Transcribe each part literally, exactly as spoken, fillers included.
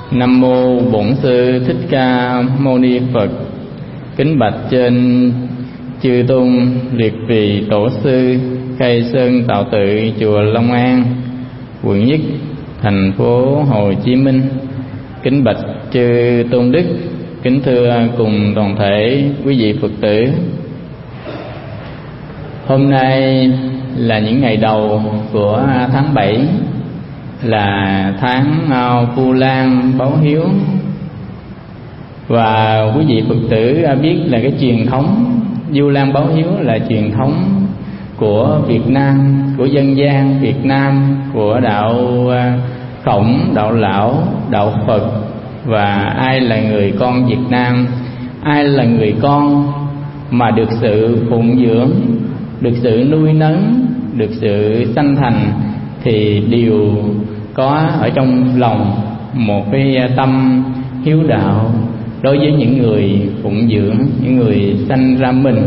Nam mô Bổn Sư Thích Ca Mâu Ni Phật. Kính bạch trên chư tôn liệt vị tổ sư khai sơn tạo tự chùa Long An, quận Nhất, thành phố Hồ Chí Minh. Kính bạch chư tôn đức, kính thưa cùng toàn thể quý vị Phật tử. Hôm nay là những ngày đầu của tháng bảy, là tháng Vu Lan báo hiếu. Và quý vị Phật tử biết là cái truyền thống Vu Lan báo hiếu là truyền thống của Việt Nam, của dân gian Việt Nam, của đạo Khổng, đạo Lão, đạo Phật. Và ai là người con Việt Nam, ai là người con mà được sự phụng dưỡng, được sự nuôi nấng, được sự sanh thành, thì đều có ở trong lòng một cái tâm hiếu đạo đối với những người phụng dưỡng, những người sanh ra mình.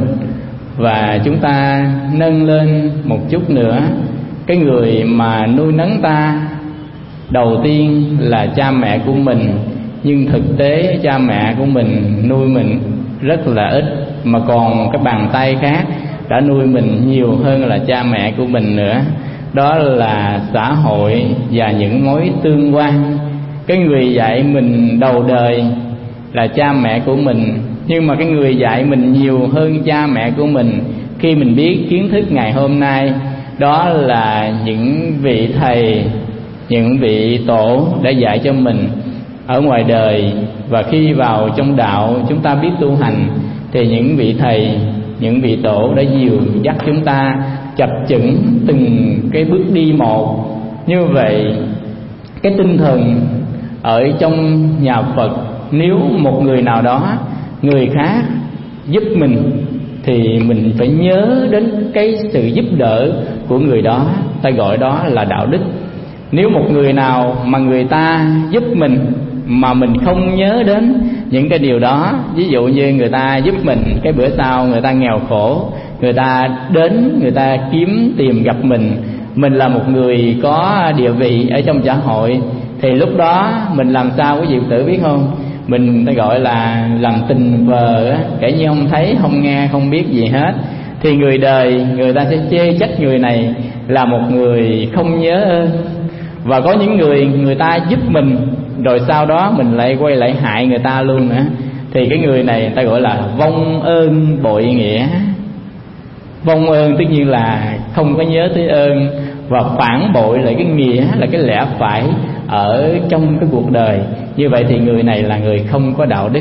Và chúng ta nâng lên một chút nữa, cái người mà nuôi nấng ta đầu tiên là cha mẹ của mình, nhưng thực tế cha mẹ của mình nuôi mình rất là ít, mà còn cái bàn tay khác đã nuôi mình nhiều hơn là cha mẹ của mình nữa. Đó là xã hội và những mối tương quan. Cái người dạy mình đầu đời là cha mẹ của mình, nhưng mà cái người dạy mình nhiều hơn cha mẹ của mình khi mình biết kiến thức ngày hôm nay, đó là những vị thầy, những vị tổ đã dạy cho mình ở ngoài đời. Và khi vào trong đạo chúng ta biết tu hành, thì những vị thầy, những vị tổ đã dìu dắt chúng ta chập chững từng cái bước đi một. Như vậy cái tinh thần ở trong nhà Phật, nếu một người nào đó, người khác giúp mình, thì mình phải nhớ đến cái sự giúp đỡ của người đó, ta gọi đó là đạo đức. Nếu một người nào mà người ta giúp mình mà mình không nhớ đến những cái điều đó, ví dụ như người ta giúp mình, cái bữa sau người ta nghèo khổ, người ta đến, người ta kiếm tìm gặp mình, mình là một người có địa vị ở trong xã hội, thì lúc đó mình làm sao quý vị tử biết không? Mình ta gọi là làm tình vờ, kể như không thấy, không nghe, không biết gì hết. Thì người đời người ta sẽ chê trách người này là một người không nhớ ơn. Và có những người người ta giúp mình rồi sau đó mình lại quay lại hại người ta luôn nữa, thì cái người này người ta gọi là vong ơn bội nghĩa. Vong ơn tất nhiên là không có nhớ tới ơn, và phản bội lại cái nghĩa là cái lẽ phải ở trong cái cuộc đời. Như vậy thì người này là người không có đạo đức.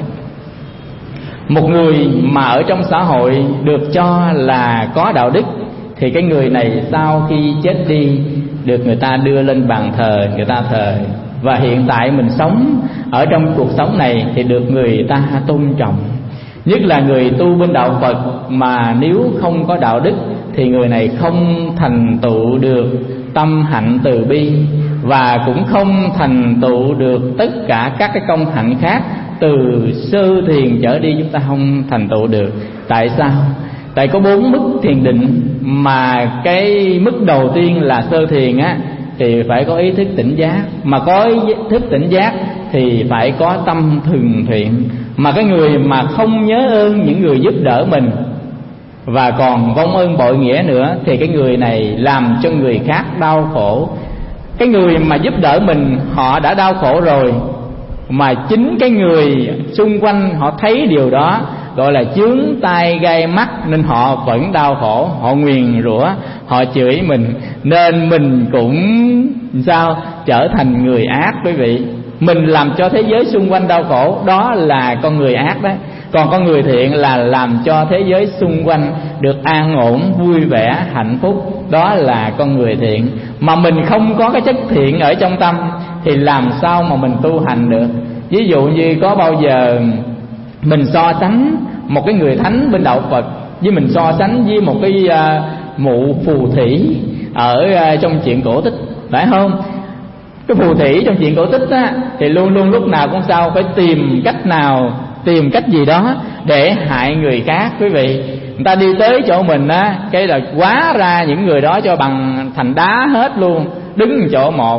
Một người mà ở trong xã hội được cho là có đạo đức, thì cái người này sau khi chết đi được người ta đưa lên bàn thờ, người ta thờ. Và hiện tại mình sống ở trong cuộc sống này thì được người ta tôn trọng. Nhất là người tu bên đạo Phật mà nếu không có đạo đức thì người này không thành tựu được tâm hạnh từ bi, và cũng không thành tựu được tất cả các cái công hạnh khác. Từ sơ thiền trở đi chúng ta không thành tựu được. Tại sao? Tại có bốn mức thiền định, mà cái mức đầu tiên là sơ thiền á thì phải có ý thức tỉnh giác, mà có ý thức tỉnh giác thì phải có tâm thường thiện. Mà cái người mà không nhớ ơn những người giúp đỡ mình và còn vong ơn bội nghĩa nữa, thì cái người này làm cho người khác đau khổ. Cái người mà giúp đỡ mình họ đã đau khổ rồi, mà chính cái người xung quanh họ thấy điều đó, gọi là chướng tai gai mắt, nên họ vẫn đau khổ, họ nguyền rủa, họ chửi mình. Nên mình cũng sao trở thành người ác quý vị. Mình làm cho thế giới xung quanh đau khổ, đó là con người ác đó. Còn con người thiện là làm cho thế giới xung quanh được an ổn, vui vẻ, hạnh phúc, đó là con người thiện. Mà mình không có cái chất thiện ở trong tâm thì làm sao mà mình tu hành được? Ví dụ như có bao giờ mình so sánh một cái người thánh bên đạo Phật với mình so sánh với một cái uh, mụ phù thủy ở uh, trong chuyện cổ tích, phải không? Cái phù thủy trong chuyện cổ tích á, thì luôn luôn lúc nào cũng sao phải tìm cách nào, tìm cách gì đó để hại người khác quý vị. Người ta đi tới chỗ mình á, cái là quá ra những người đó cho bằng thành đá hết luôn, đứng chỗ một.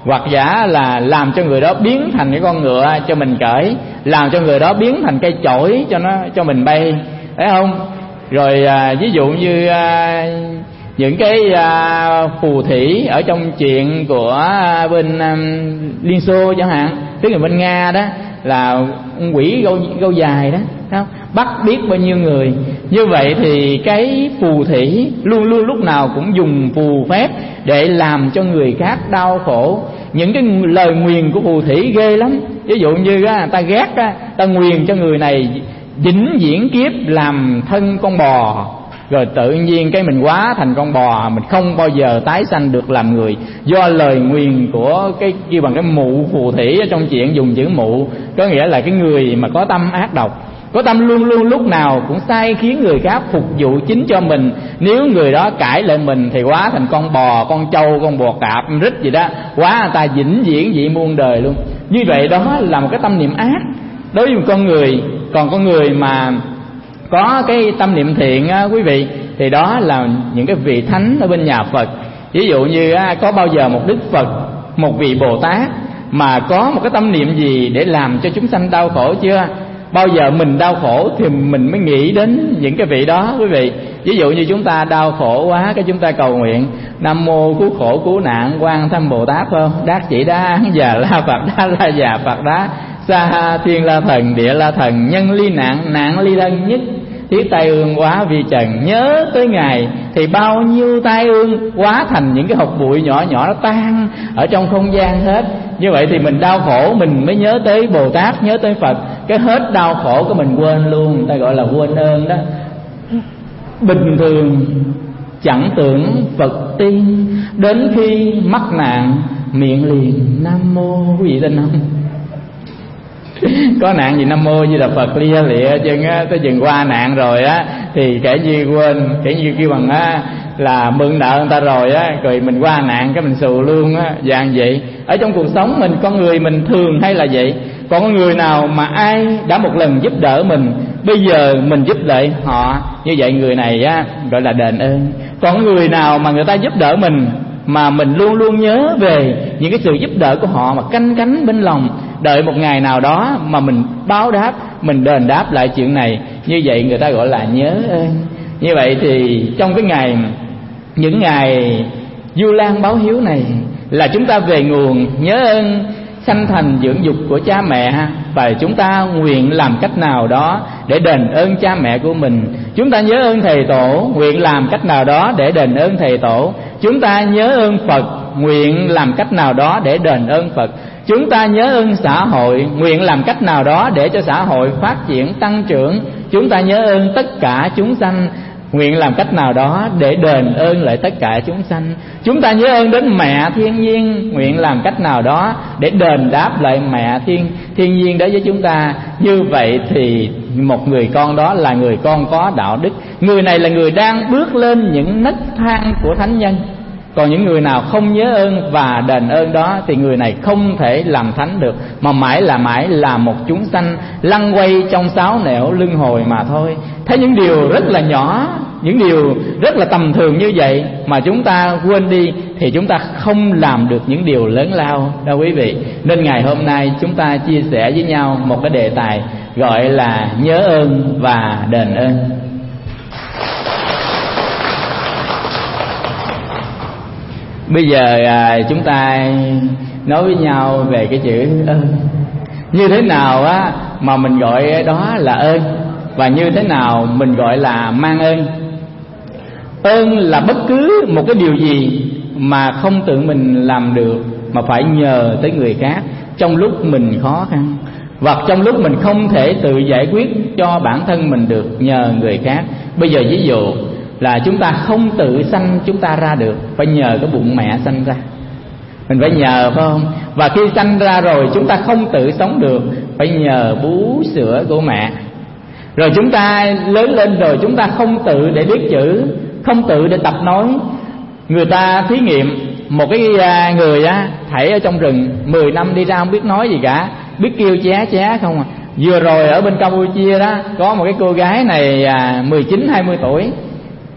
hoặc giả là làm cho người đó biến thành cái con ngựa cho mình cởi, làm cho người đó biến thành cây chổi cho nó cho mình bay, thấy không? Rồi à, ví dụ như à, những cái à, phù thủy ở trong chuyện của à, bên à, Liên Xô chẳng hạn, tức là bên Nga đó, là quỷ gâu, gâu dài đó, không? Bắt biết bao nhiêu người. Như vậy thì cái phù thủy luôn luôn lúc nào cũng dùng phù phép để làm cho người khác đau khổ. Những cái lời nguyền của phù thủy ghê lắm. Ví dụ như á, ta ghét á, ta nguyền cho người này vĩnh viễn kiếp làm thân con bò, rồi tự nhiên cái mình hóa thành con bò, mình không bao giờ tái sanh được làm người, do lời nguyền của cái kêu bằng cái mụ phù thủy. Ở trong chuyện dùng chữ mụ có nghĩa là cái người mà có tâm ác độc, có tâm luôn luôn lúc nào cũng sai khiến người khác phục vụ chính cho mình. Nếu người đó cãi lại mình thì hóa thành con bò, con trâu, con bò cạp, rít gì đó, hóa người ta vĩnh viễn dị muôn đời luôn. Như vậy đó là một cái tâm niệm ác đối với một con người. Còn con người mà có cái tâm niệm thiện á, quý vị, thì đó là những cái vị thánh ở bên nhà Phật. Ví dụ như á, có bao giờ một Đức Phật, một vị Bồ Tát mà có một cái tâm niệm gì để làm cho chúng sanh đau khổ chưa? Bao giờ mình đau khổ thì mình mới nghĩ đến những cái vị đó, quý vị. Ví dụ như chúng ta đau khổ quá, cái chúng ta cầu nguyện Nam mô cứu khổ cứu nạn Quan Thâm Bồ Tát, phải không? Đát chỉ đá già la Phật đá la già Phật đá, sa thiên la thần địa la thần, nhân ly nạn nạn ly thân nhất, thiết tai ương quá vi trần. Nhớ tới Ngài thì bao nhiêu tai ương hóa thành những cái hột bụi nhỏ nhỏ, nó tan ở trong không gian hết. Như vậy thì mình đau khổ mình mới nhớ tới Bồ Tát, nhớ tới Phật, cái hết đau khổ của mình quên luôn. Ta gọi là quên ơn đó. Bình thường chẳng tưởng Phật tiên, đến khi mắc nạn miệng liền Nam mô. Quý vị tin không? Có nạn gì Nam mô như là Phật lia lịa chân á, tới chừng qua nạn rồi á thì kể như quên, kể như kêu bằng á là mượn nợ người ta rồi á, rồi mình qua nạn cái mình xù luôn á, dạng vậy. Ở trong cuộc sống mình, con người mình thường hay là vậy. Còn con người nào mà ai đã một lần giúp đỡ mình, bây giờ mình giúp lại họ, như vậy người này á gọi là đền ơn. Còn người nào mà người ta giúp đỡ mình mà mình luôn luôn nhớ về những cái sự giúp đỡ của họ mà canh cánh bên lòng, đợi một ngày nào đó mà mình báo đáp, mình đền đáp lại chuyện này, như vậy người ta gọi là nhớ ơn. Như vậy thì trong cái ngày, những ngày Du Lan báo hiếu này là chúng ta về nguồn nhớ ơn sanh thành dưỡng dục của cha mẹ, và chúng ta nguyện làm cách nào đó để đền ơn cha mẹ của mình. Chúng ta nhớ ơn thầy tổ, nguyện làm cách nào đó để đền ơn thầy tổ. Chúng ta nhớ ơn Phật, nguyện làm cách nào đó để đền ơn Phật. Chúng ta nhớ ơn xã hội, nguyện làm cách nào đó để cho xã hội phát triển tăng trưởng. Chúng ta nhớ ơn tất cả chúng sanh, nguyện làm cách nào đó để đền ơn lại tất cả chúng sanh. Chúng ta nhớ ơn đến mẹ thiên nhiên, nguyện làm cách nào đó để đền đáp lại mẹ thiên thiên nhiên đối với chúng ta. Như vậy thì một người con đó là người con có đạo đức. Người này là người đang bước lên những nấc thang của thánh nhân. Còn những người nào không nhớ ơn và đền ơn đó thì người này không thể làm thánh được, mà mãi là mãi là một chúng sanh lăn quay trong sáu nẻo luân hồi mà thôi. Thấy những điều rất là nhỏ, những điều rất là tầm thường như vậy mà chúng ta quên đi thì chúng ta không làm được những điều lớn lao đâu quý vị. Nên ngày hôm nay chúng ta chia sẻ với nhau một cái đề tài gọi là nhớ ơn và đền ơn. Bây giờ à, chúng ta nói với nhau về cái chữ ơn. Như thế nào á mà mình gọi đó là ơn, và như thế nào mình gọi là mang ơn. Ơn là bất cứ một cái điều gì mà không tự mình làm được mà phải nhờ tới người khác trong lúc mình khó khăn, hoặc trong lúc mình không thể tự giải quyết cho bản thân mình được, nhờ người khác. Bây giờ ví dụ là chúng ta không tự sanh chúng ta ra được, phải nhờ cái bụng mẹ sanh ra, mình phải nhờ, phải không? Và khi sanh ra rồi chúng ta không tự sống được, phải nhờ bú sữa của mẹ. Rồi chúng ta lớn lên rồi chúng ta không tự để biết chữ, không tự để tập nói. Người ta thí nghiệm một cái người á thảy ở trong rừng mười năm đi ra không biết nói gì cả, biết kêu ché ché không à. Vừa rồi ở bên Campuchia đó có một cái cô gái này à, mười chín hai mươi tuổi,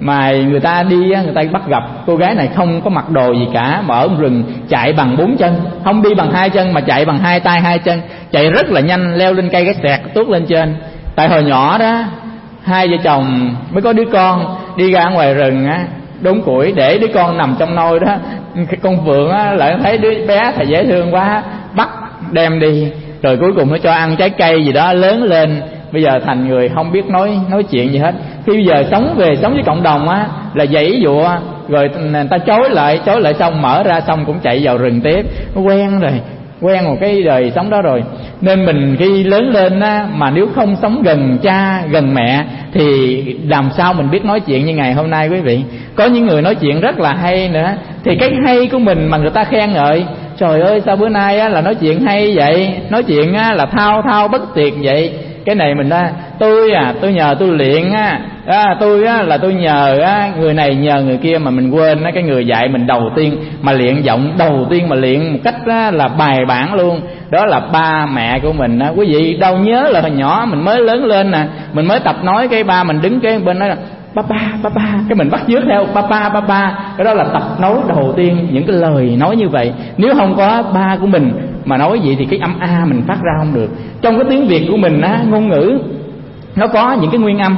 mà người ta đi người ta bắt gặp cô gái này không có mặc đồ gì cả, mà ở rừng chạy bằng bốn chân, không đi bằng hai chân mà chạy bằng hai tay hai chân, chạy rất là nhanh, leo lên cây cái sẹt tuốt lên trên. Tại hồi nhỏ đó hai vợ chồng mới có đứa con, đi ra ngoài rừng á đốn củi để đứa con nằm trong nôi đó, con Phượng á lại thấy đứa bé thầy dễ thương quá, bắt đem đi, rồi cuối cùng nó cho ăn trái cây gì đó, lớn lên bây giờ thành người không biết nói nói chuyện gì hết. Khi bây giờ sống về sống với cộng đồng á là giãy giụa, rồi người ta chối lại chối lại xong mở ra xong cũng chạy vào rừng tiếp, nó quen rồi, quen một cái đời sống đó rồi. Nên mình khi lớn lên á, mà nếu không sống gần cha gần mẹ thì làm sao mình biết nói chuyện như ngày hôm nay quý vị. Có những người nói chuyện rất là hay nữa, thì cái hay của mình mà người ta khen ngợi, trời ơi sao bữa nay á là nói chuyện hay vậy, nói chuyện á là thao thao bất tuyệt vậy. Cái này mình á, tôi à tôi nhờ tôi luyện á, à, tôi á là tôi nhờ á người này nhờ người kia, mà mình quên á cái người dạy mình đầu tiên mà luyện giọng đầu tiên mà luyện một cách á, là bài bản luôn, đó là ba mẹ của mình á. Quý vị đâu nhớ là hồi nhỏ mình mới lớn lên nè, mình mới tập nói, cái ba mình đứng cái bên đó là ba ba ba ba, cái mình bắt chước theo ba ba ba ba, cái đó là tập nói đầu tiên những cái lời nói như vậy. Nếu không có ba của mình mà nói gì thì cái âm a mình phát ra không được. Trong cái tiếng Việt của mình á, ngôn ngữ nó có những cái nguyên âm,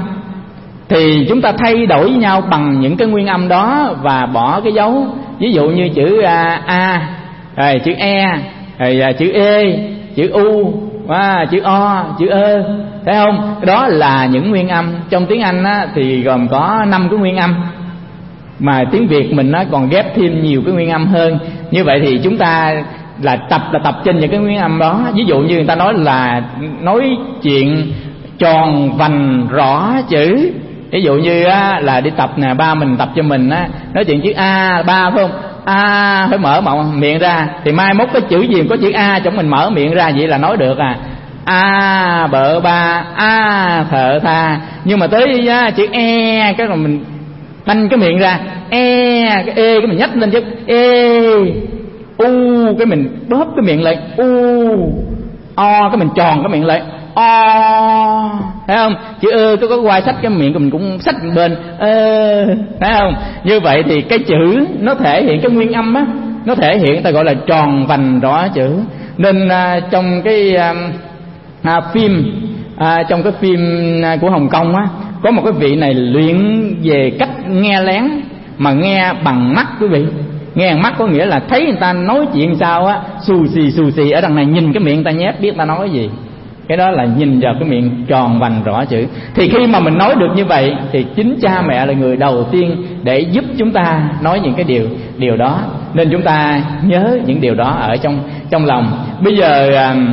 thì chúng ta thay đổi với nhau bằng những cái nguyên âm đó và bỏ cái dấu. Ví dụ như chữ a, a rồi chữ e, rồi chữ e, chữ u, à, chữ o, chữ ơ, thấy không? Đó là những nguyên âm. Trong tiếng Anh á, thì gồm có năm cái nguyên âm, mà tiếng Việt mình nó còn ghép thêm nhiều cái nguyên âm hơn. Như vậy thì chúng ta là tập là tập trên những cái nguyên âm đó. Ví dụ như người ta nói là nói chuyện tròn vành rõ chữ. Ví dụ như á, là đi tập nè, ba mình tập cho mình á, nói chuyện chữ a ba phải không? A phải mở miệng ra, thì mai mốt cái chữ gì có chữ a trong mình mở miệng ra vậy là nói được à. A bợ ba, a thợ tha. Nhưng mà tới á, chữ e cái rồi mình banh cái miệng ra, e cái e cái mình nhách lên chứ, e u cái mình bóp cái miệng lại, u o cái mình tròn cái miệng lại, o, thấy không? Chữ ơ có có quay sách cái miệng của mình cũng sách bên ơ, thấy không? Như vậy thì cái chữ nó thể hiện cái nguyên âm á, nó thể hiện người ta gọi là tròn vành rõ chữ. Nên à, trong cái à, à, phim à, trong cái phim của Hồng Kông á, có một cái vị này luyện về cách nghe lén, mà nghe bằng mắt quý vị. Nghe bằng mắt có nghĩa là thấy người ta nói chuyện sao á, xù xì xù xì ở đằng này, nhìn cái miệng người ta nhép biết người ta nói gì. Cái đó là nhìn vào cái miệng tròn vành rõ chữ. Thì khi mà mình nói được như vậy thì chính cha mẹ là người đầu tiên để giúp chúng ta nói những cái điều điều đó. Nên chúng ta nhớ những điều đó ở trong trong lòng. Bây giờ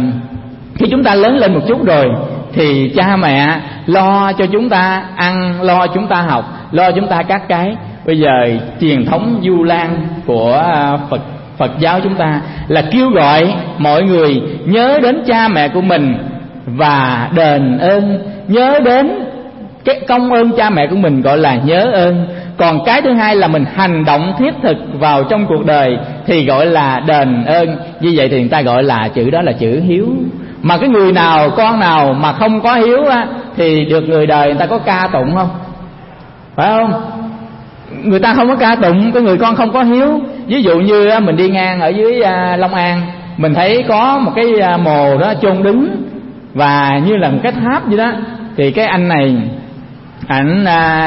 khi chúng ta lớn lên một chút rồi thì cha mẹ lo cho chúng ta ăn, lo chúng ta học, lo chúng ta các cái. Bây giờ truyền thống Du Lan của Phật Phật giáo chúng ta là kêu gọi mọi người nhớ đến cha mẹ của mình và đền ơn. Nhớ đến cái công ơn cha mẹ của mình gọi là nhớ ơn. Còn cái thứ hai là mình hành động thiết thực vào trong cuộc đời thì gọi là đền ơn. Như vậy thì người ta gọi là chữ đó là chữ hiếu. Mà cái người nào, con nào mà không có hiếu á, thì được người đời người ta có ca tụng không? Phải không? Người ta không có ca tụng cái người con không có hiếu. Ví dụ như mình đi ngang ở dưới Long An, mình thấy có một cái mồ đó chôn đứng và như là một cái tháp vậy đó. Thì cái anh này ảnh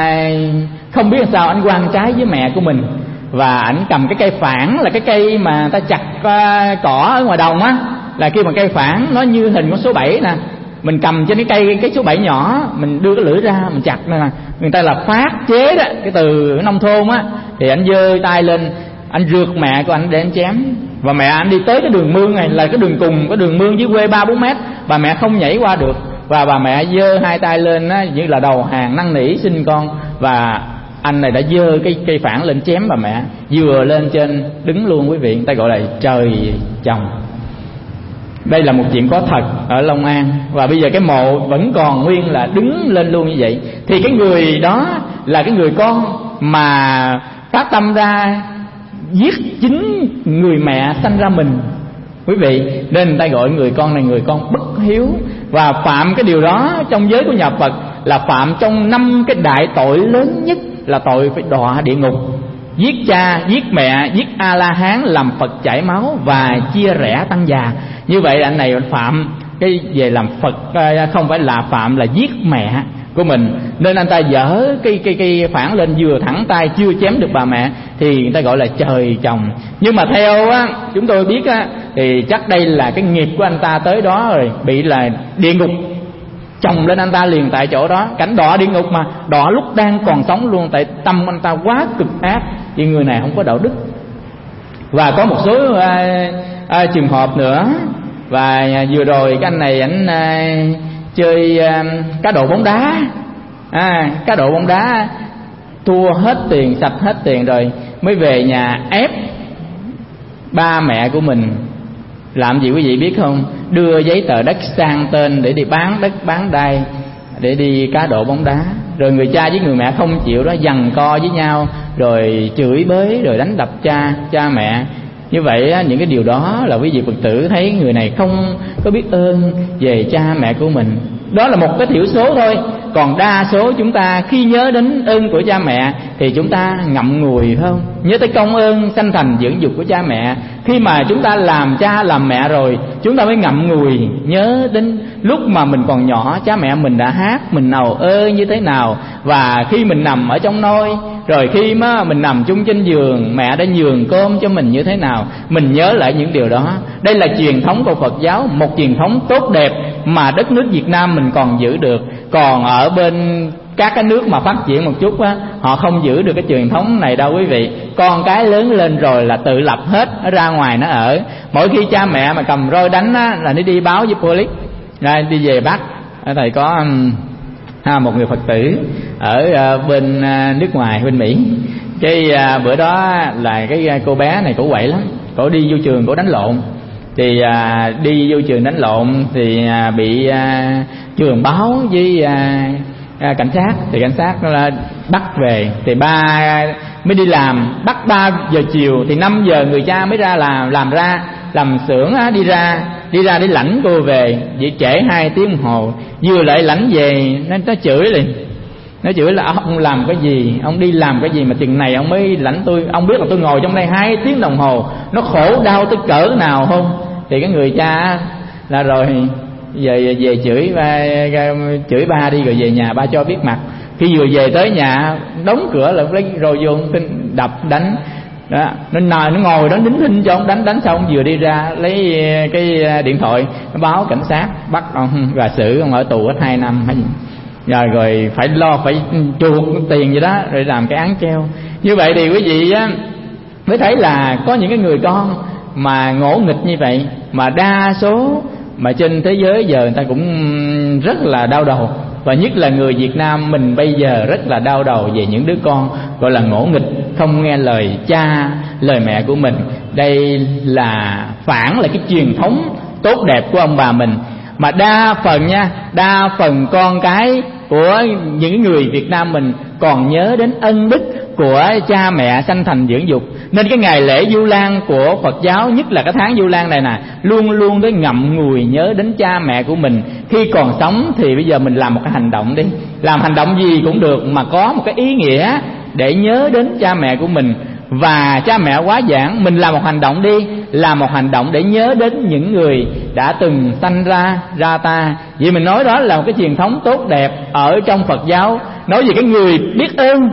không biết sao ảnh quan trái với mẹ của mình, và ảnh cầm cái cây phản, là cái cây mà ta chặt cỏ ở ngoài đồng á, là khi mà cây phản nó như hình con số bảy nè, mình cầm trên cái cây cái số bảy nhỏ, mình đưa cái lưỡi ra mình chặt nè. Người ta là phát chế đó, cái từ nông thôn á. Thì anh giơ tay lên, anh rượt mẹ của anh để anh chém. Và mẹ anh đi tới cái đường mương này, là cái đường cùng, cái đường mương dưới quê ba bốn mét, bà mẹ không nhảy qua được. Và bà mẹ giơ hai tay lên á, như là đầu hàng năn nỉ xin con. Và anh này đã giơ cái cây phản lên chém bà mẹ, vừa lên trên đứng luôn quý vị. Người ta gọi là trời chồng. Đây là một chuyện có thật ở Long An. Và bây giờ cái mộ vẫn còn nguyên là đứng lên luôn như vậy. Thì cái người đó là cái người con mà phát tâm ra giết chính người mẹ sanh ra mình, quý vị. Nên người ta gọi người con này người con bất hiếu. Và phạm cái điều đó trong giới của nhà Phật là phạm trong năm cái đại tội lớn nhất là tội phải đọa địa ngục. Giết cha, giết mẹ, giết A-la-hán, làm Phật chảy máu và chia rẽ tăng già. Như vậy anh này phạm cái về làm Phật, không phải là phạm là giết mẹ của mình, nên anh ta dở cái cái cái phản lên, vừa thẳng tay chưa chém được bà mẹ thì người ta gọi là trời chồng. Nhưng mà theo á, chúng tôi biết á, thì chắc đây là cái nghiệp của anh ta tới đó rồi, bị là địa ngục chồng lên anh ta liền tại chỗ đó. Cảnh đọa địa ngục mà đọa lúc đang còn sống luôn, tại tâm anh ta quá cực ác, vì người này không có đạo đức. Và có một số à, à, trường hợp nữa. Và à, vừa rồi cái anh này ảnh à, chơi à, cá độ bóng đá, à, cá độ bóng đá thua hết tiền, sạch hết tiền rồi mới về nhà ép ba mẹ của mình làm gì quý vị biết không? Đưa giấy tờ đất sang tên để đi bán đất bán đai để đi cá độ bóng đá. Rồi người cha với người mẹ không chịu đó, giằng co với nhau, rồi chửi bới, rồi đánh đập cha cha mẹ. Như vậy những cái điều đó là quý vị Phật tử thấy người này không có biết ơn về cha mẹ của mình. Đó là một cái thiểu số thôi. Còn đa số chúng ta khi nhớ đến ơn của cha mẹ thì chúng ta ngậm ngùi, phải không? Nhớ tới công ơn sanh thành dưỡng dục của cha mẹ. Khi mà chúng ta làm cha làm mẹ rồi, chúng ta mới ngậm ngùi nhớ đến lúc mà mình còn nhỏ, cha mẹ mình đã hát, mình nào ơ như thế nào. Và khi mình nằm ở trong nôi, rồi khi mà mình nằm chung trên giường, mẹ đã nhường cơm cho mình như thế nào, mình nhớ lại những điều đó. Đây là truyền thống của Phật giáo, một truyền thống tốt đẹp mà đất nước Việt Nam mình còn giữ được. Còn ở bên các cái nước mà phát triển một chút á, họ không giữ được cái truyền thống này đâu quý vị. Con cái lớn lên rồi là tự lập hết, nó ra ngoài nó ở. Mỗi khi cha mẹ mà cầm roi đánh á, là nó đi báo với police, rồi đi về bắt. Thầy có ha, một người Phật tử ở bên nước ngoài, bên Mỹ. Cái bữa đó là cái cô bé này cổ quậy lắm, cổ đi vô trường cổ đánh lộn. Thì à, đi vô trường đánh lộn thì à, bị à, trường báo với à, à, cảnh sát. Thì cảnh sát là bắt về. Thì ba mới đi làm, bắt ba giờ chiều. Thì năm giờ người cha mới ra làm, làm ra làm xưởng á, đi ra đi ra để lãnh cô về. Vậy trễ hai tiếng đồng hồ. Vừa lại lãnh về nó, nó chửi liền. Nó chửi là ông làm cái gì, ông đi làm cái gì mà chừng này ông mới lãnh tôi. Ông biết là tôi ngồi trong đây hai tiếng đồng hồ, nó khổ đau tới cỡ nào không? Thì cái người cha là rồi về về chửi ba, chửi ba đi rồi về nhà ba cho biết mặt. Khi vừa về tới nhà đóng cửa là lấy rồi vô đập đánh đó. Nó nồi nó ngồi đó nín thinh cho ông đánh. Đánh xong vừa đi ra lấy cái điện thoại nó báo cảnh sát bắt ông và xử ông ở tù hết hai năm hay gì. Rồi, rồi phải lo phải chuộc tiền vậy đó rồi làm cái án treo. Như vậy thì quý vị á mới thấy là có những cái người con mà ngỗ nghịch như vậy, mà đa số mà trên thế giới giờ người ta cũng rất là đau đầu. Và nhất là người Việt Nam mình bây giờ rất là đau đầu về những đứa con gọi là ngỗ nghịch, không nghe lời cha, lời mẹ của mình. Đây là phản lại cái truyền thống tốt đẹp của ông bà mình. Mà đa phần nha, đa phần con cái của những người Việt Nam mình còn nhớ đến ân đức của cha mẹ sanh thành dưỡng dục. Nên cái ngày lễ Vu Lan của Phật giáo, nhất là cái tháng Vu Lan này nè, luôn luôn tới ngậm ngùi nhớ đến cha mẹ của mình. Khi còn sống thì bây giờ mình làm một cái hành động đi, làm hành động gì cũng được mà có một cái ý nghĩa để nhớ đến cha mẹ của mình. Và cha mẹ quá giảng, mình làm một hành động đi, làm một hành động để nhớ đến những người đã từng sanh ra ra ta. Vì mình nói đó là một cái truyền thống tốt đẹp ở trong Phật giáo, nói về cái người biết ơn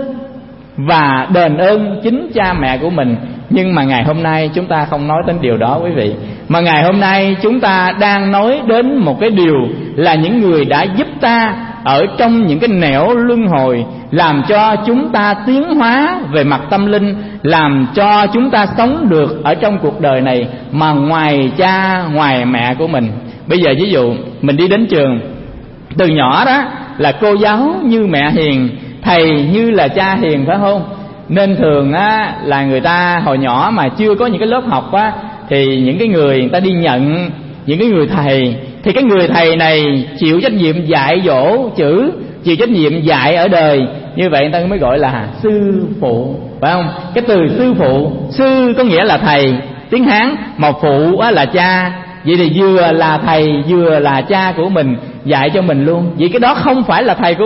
và đền ơn chính cha mẹ của mình. Nhưng mà ngày hôm nay chúng ta không nói đến điều đó quý vị. Mà ngày hôm nay chúng ta đang nói đến một cái điều là những người đã giúp ta ở trong những cái nẻo luân hồi, làm cho chúng ta tiến hóa về mặt tâm linh, làm cho chúng ta sống được ở trong cuộc đời này mà ngoài cha, ngoài mẹ của mình. Bây giờ ví dụ mình đi đến trường, từ nhỏ đó là cô giáo như mẹ hiền, thầy như là cha hiền, phải không? Nên thường á là người ta hồi nhỏ mà chưa có những cái lớp học á, thì những cái người người ta đi nhận những cái người thầy, thì cái người thầy này chịu trách nhiệm dạy dỗ chữ, chịu trách nhiệm dạy ở đời. Như vậy người ta mới gọi là sư phụ, phải không? Cái từ sư phụ, sư có nghĩa là thầy tiếng Hán, mà phụ á là cha. Vậy thì vừa là thầy vừa là cha của mình, dạy cho mình luôn. Vậy cái đó không phải là thầy của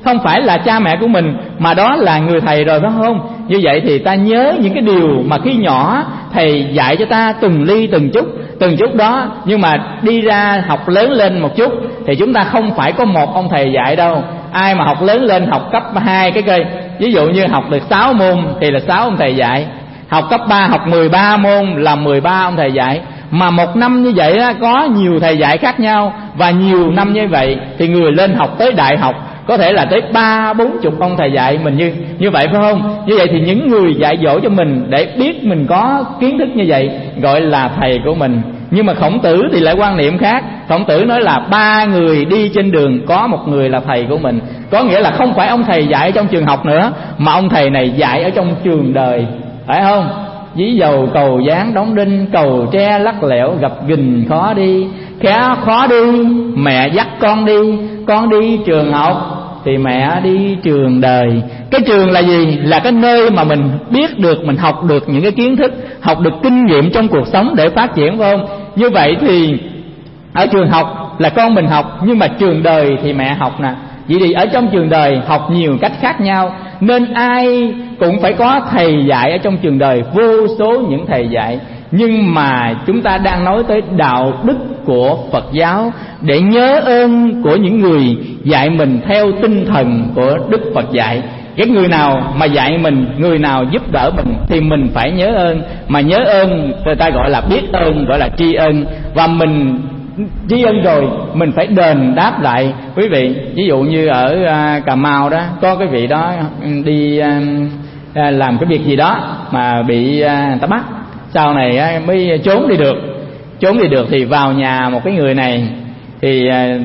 không phải là cha mẹ của mình, mà đó là người thầy rồi, phải không? Như vậy thì ta nhớ những cái điều mà khi nhỏ thầy dạy cho ta từng ly từng chút, từng chút đó. Nhưng mà đi ra học lớn lên một chút thì chúng ta không phải có một ông thầy dạy đâu. Ai mà học lớn lên, học cấp hai cái cây, ví dụ như học được sáu môn thì là sáu ông thầy dạy, học cấp ba học mười ba môn là mười ba ông thầy dạy. Mà một năm như vậy á, có nhiều thầy dạy khác nhau, và nhiều năm như vậy thì người lên học tới đại học có thể là tới ba bốn chục ông thầy dạy mình như như vậy, phải không? Như vậy thì những người dạy dỗ cho mình để biết mình có kiến thức như vậy gọi là thầy của mình. Nhưng mà Khổng Tử thì lại quan niệm khác. Khổng Tử nói là ba người đi trên đường có một người là thầy của mình. Có nghĩa là không phải ông thầy dạy trong trường học nữa, mà ông thầy này dạy ở trong trường đời, phải không? Dí dầu cầu dáng đóng đinh, cầu tre lắc lẻo, gặp gình khó đi, khá khó đi, mẹ dắt con đi, con đi trường học thì mẹ đi trường đời. Cái trường là gì? Là cái nơi mà mình biết được, mình học được những cái kiến thức, học được kinh nghiệm trong cuộc sống để phát triển, phải không? Như vậy thì ở trường học là con mình học, nhưng mà trường đời thì mẹ học nè. Vậy thì ở trong trường đời học nhiều cách khác nhau, nên ai cũng phải có thầy dạy ở trong trường đời, vô số những thầy dạy. Nhưng mà chúng ta đang nói tới đạo đức của Phật giáo, để nhớ ơn của những người dạy mình theo tinh thần của Đức Phật dạy. Cái người nào mà dạy mình, người nào giúp đỡ mình thì mình phải nhớ ơn. Mà nhớ ơn người ta gọi là biết ơn, gọi là tri ân. Và mình tri ân rồi mình phải đền đáp lại. Quý vị, ví dụ như ở uh, Cà Mau đó, có cái vị đó đi uh, làm cái việc gì đó mà bị uh, người ta bắt, sau này uh, mới trốn đi được. Trốn đi được thì vào nhà một cái người này thì uh,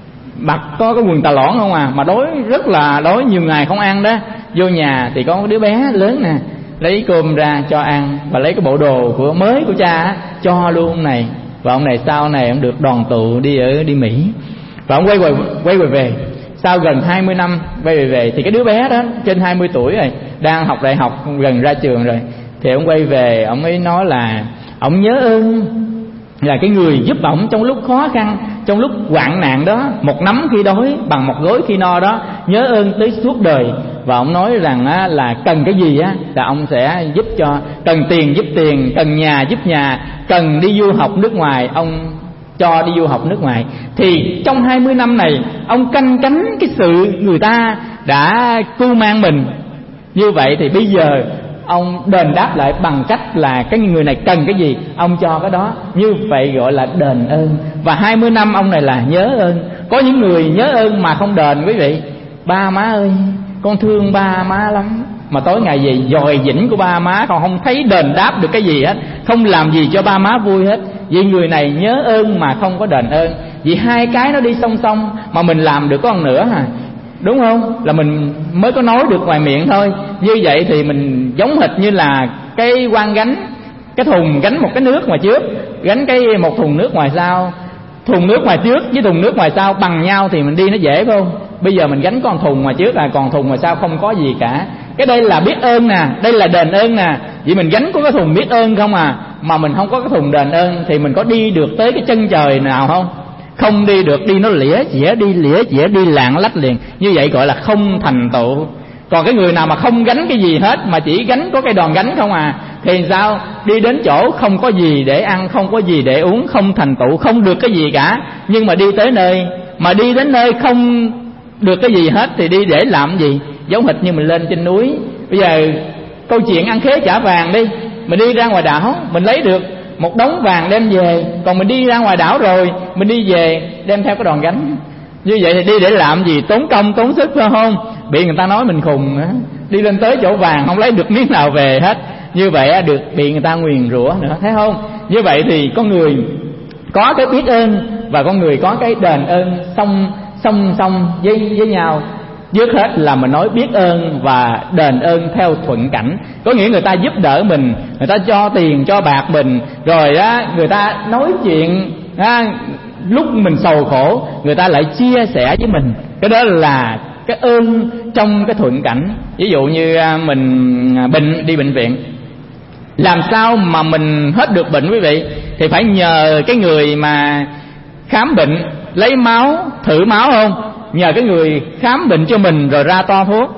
mặc có cái quần tà lõn không à, mà đói, rất là đói, nhiều ngày không ăn đó. Vô nhà thì có cái đứa bé lớn nè, lấy cơm ra cho ăn, và lấy cái bộ đồ của mới của cha á, cho luôn này. Và ông này sau này ông được đoàn tụ đi ở đi Mỹ. Và ông quay quay quay về về sau gần hai mươi năm quay về về thì cái đứa bé đó trên hai mươi tuổi rồi, đang học đại học, gần ra trường rồi. Thì ông quay về, ông ấy nói là ông nhớ ơn là cái người giúp ổng trong lúc khó khăn, trong lúc hoạn nạn đó, một nắm khi đói bằng một gối khi no đó, nhớ ơn tới suốt đời. Và ông nói rằng á, là cần cái gì á là ông sẽ giúp cho, cần tiền giúp tiền, cần nhà giúp nhà, cần đi du học nước ngoài ông cho đi du học nước ngoài. Thì trong hai mươi năm này ông canh cánh cái sự người ta đã cưu mang mình. Như vậy thì bây giờ ông đền đáp lại bằng cách là cái người này cần cái gì ông cho cái đó. Như vậy gọi là đền ơn. Và hai mươi năm ông này là nhớ ơn. Có những người nhớ ơn mà không đền, quý vị. Ba má ơi, con thương ba má lắm, mà tối ngày về dòi dĩnh của ba má, còn không thấy đền đáp được cái gì hết, không làm gì cho ba má vui hết. Vì người này nhớ ơn mà không có đền ơn. Vì hai cái nó đi song song, mà mình làm được có một nửa à, đúng không? Là mình mới có nói được ngoài miệng thôi. Như vậy thì mình giống hệt như là cái quan gánh, cái thùng gánh một cái nước ngoài trước, gánh cái một thùng nước ngoài sau. Thùng nước ngoài trước với thùng nước ngoài sau bằng nhau thì mình đi nó dễ, phải không? Bây giờ mình gánh con thùng ngoài trước là còn thùng ngoài sau không có gì cả. Cái đây là biết ơn nè, đây là đền ơn nè. Vì mình gánh có cái thùng biết ơn không à, mà mình không có cái thùng đền ơn thì mình có đi được tới cái chân trời nào không? Không đi được, đi nó lỉa chĩa, đi lỉa chĩa, đi lạng lách liền. Như vậy gọi là không thành tựu. Còn cái người nào mà không gánh cái gì hết, mà chỉ gánh có cái đòn gánh không à, thì sao? Đi đến chỗ không có gì để ăn, không có gì để uống, không thành tựu, không được cái gì cả. Nhưng mà đi tới nơi, mà đi đến nơi không được cái gì hết thì đi để làm gì? Giống hệt như mình lên trên núi. Bây giờ câu chuyện ăn khế trả vàng đi, mình đi ra ngoài đảo mình lấy được một đống vàng đem về, còn mình đi ra ngoài đảo rồi mình đi về đem theo cái đòn gánh. Như vậy thì đi để làm gì? Tốn công tốn sức, phải không? Bị người ta nói mình khùng, đi lên tới chỗ vàng không lấy được miếng nào về hết. Như vậy được bị người ta nguyền rủa nữa, thấy không? Như vậy thì con người có cái biết ơn và con người có cái đền ơn song song song với với nhau. Trước hết là mình nói biết ơn và đền ơn theo thuận cảnh. Có nghĩa người ta giúp đỡ mình, người ta cho tiền cho bạc mình, rồi á người ta nói chuyện á, lúc mình sầu khổ người ta lại chia sẻ với mình. Cái đó là cái ơn trong cái thuận cảnh. Ví dụ như mình bệnh, đi bệnh viện, làm sao mà mình hết được bệnh, quý vị? Thì phải nhờ cái người mà khám bệnh, lấy máu, thử máu không? nhờ cái người khám bệnh cho mình rồi ra toa thuốc,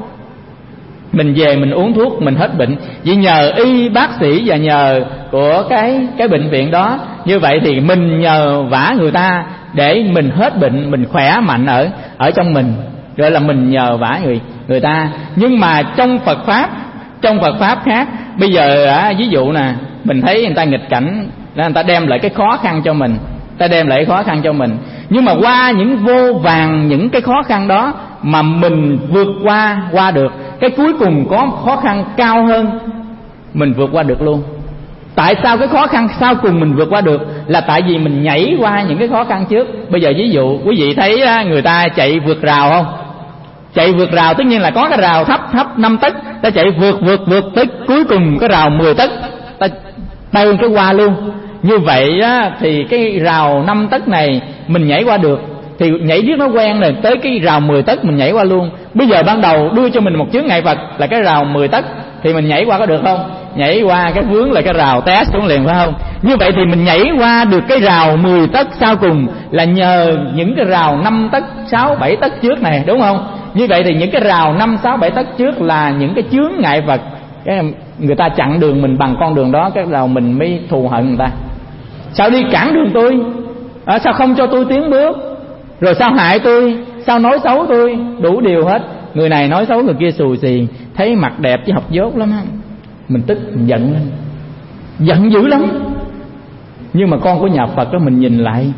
mình về mình uống thuốc mình hết bệnh. Vì nhờ y bác sĩ và nhờ của cái cái bệnh viện đó, như vậy thì mình nhờ vả người ta để mình hết bệnh, mình khỏe mạnh ở ở trong mình, gọi là mình nhờ vả người người ta. Nhưng mà trong Phật pháp, trong Phật pháp khác. Bây giờ à, ví dụ nè, mình thấy người ta nghịch cảnh, người ta đem lại cái khó khăn cho mình, ta đem lại khó khăn cho mình, nhưng mà qua những vô vàn những cái khó khăn đó mà mình vượt qua qua được, cái cuối cùng có khó khăn cao hơn mình vượt qua được luôn. Tại sao cái khó khăn sau cùng mình vượt qua được? Là tại vì mình nhảy qua những cái khó khăn trước. Bây giờ ví dụ quý vị thấy người ta chạy vượt rào không? Chạy vượt rào tất nhiên là có cái rào thấp thấp năm tấc, ta chạy vượt vượt vượt tới cuối cùng cái rào mười tấc, ta bay cái qua luôn. Như vậy á, thì cái rào năm tấc này mình nhảy qua được, thì nhảy riết nó quen rồi, tới cái rào mười tấc mình nhảy qua luôn. Bây giờ ban đầu đưa cho mình một chướng ngại vật là cái rào mười tấc, thì mình nhảy qua có được không? Nhảy qua cái vướng là cái rào té xuống liền, phải không? Như vậy thì mình nhảy qua được cái rào mười tấc sau cùng là nhờ những cái rào năm tấc, sáu, bảy tấc trước này, đúng không? Như vậy thì những cái rào năm, sáu, bảy tấc trước là những cái chướng ngại vật, cái người ta chặn đường mình bằng con đường đó, cái rào mình mới thù hận người ta. Sao đi cản đường tôi? À, sao không cho tôi tiến bước? Rồi sao hại tôi? Sao nói xấu tôi? Đủ điều hết. Người này nói xấu người kia xù xì, thấy mặt đẹp chứ học dốt lắm á. Mình tức, mình giận lên, giận dữ lắm. Nhưng mà con của nhà Phật đó, mình nhìn lại,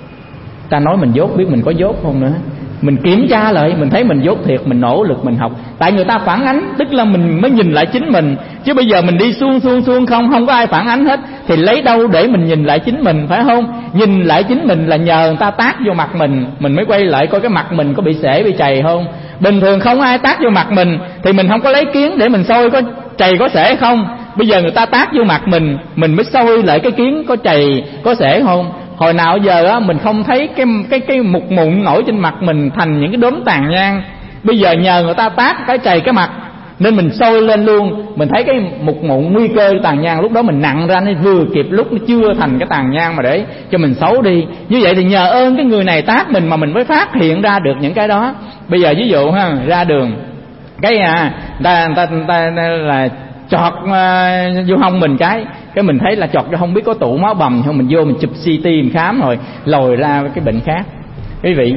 ta nói mình dốt, biết mình có dốt không nữa. Mình kiểm tra lại, mình thấy mình dốt thiệt, mình nỗ lực mình học. Tại người ta phản ánh, tức là mình mới nhìn lại chính mình. Chứ bây giờ mình đi xuông xuông xuông không, không có ai phản ánh hết, thì lấy đâu để mình nhìn lại chính mình, phải không? Nhìn lại chính mình là nhờ người ta tát vô mặt mình, mình mới quay lại coi cái mặt mình có bị sể, bị chày không. Bình thường không ai tát vô mặt mình, thì mình không có lấy kiến để mình soi có chày có sể không. Bây giờ người ta tát vô mặt mình, mình mới soi lại cái kiến có chày có sể không. Hồi nào giờ á mình không thấy cái cái cái mụn mụn nổi trên mặt mình thành những cái đốm tàn nhang. Bây giờ nhờ người ta tát cái chày cái mặt nên mình sôi lên luôn, mình thấy cái mụn mụn nguy cơ tàn nhang, lúc đó mình nặng ra nó vừa kịp lúc nó chưa thành cái tàn nhang mà để cho mình xấu đi. Như vậy thì nhờ ơn cái người này tát mình mà mình mới phát hiện ra được những cái đó. Bây giờ ví dụ ha, ra đường cái à ta ta ta, ta là chọt uh, vô hông mình cái cái mình thấy là chọt vô hông biết có tụ máu bầm không, mình vô mình chụp xê tê mình khám rồi lòi ra cái bệnh khác. Quý vị,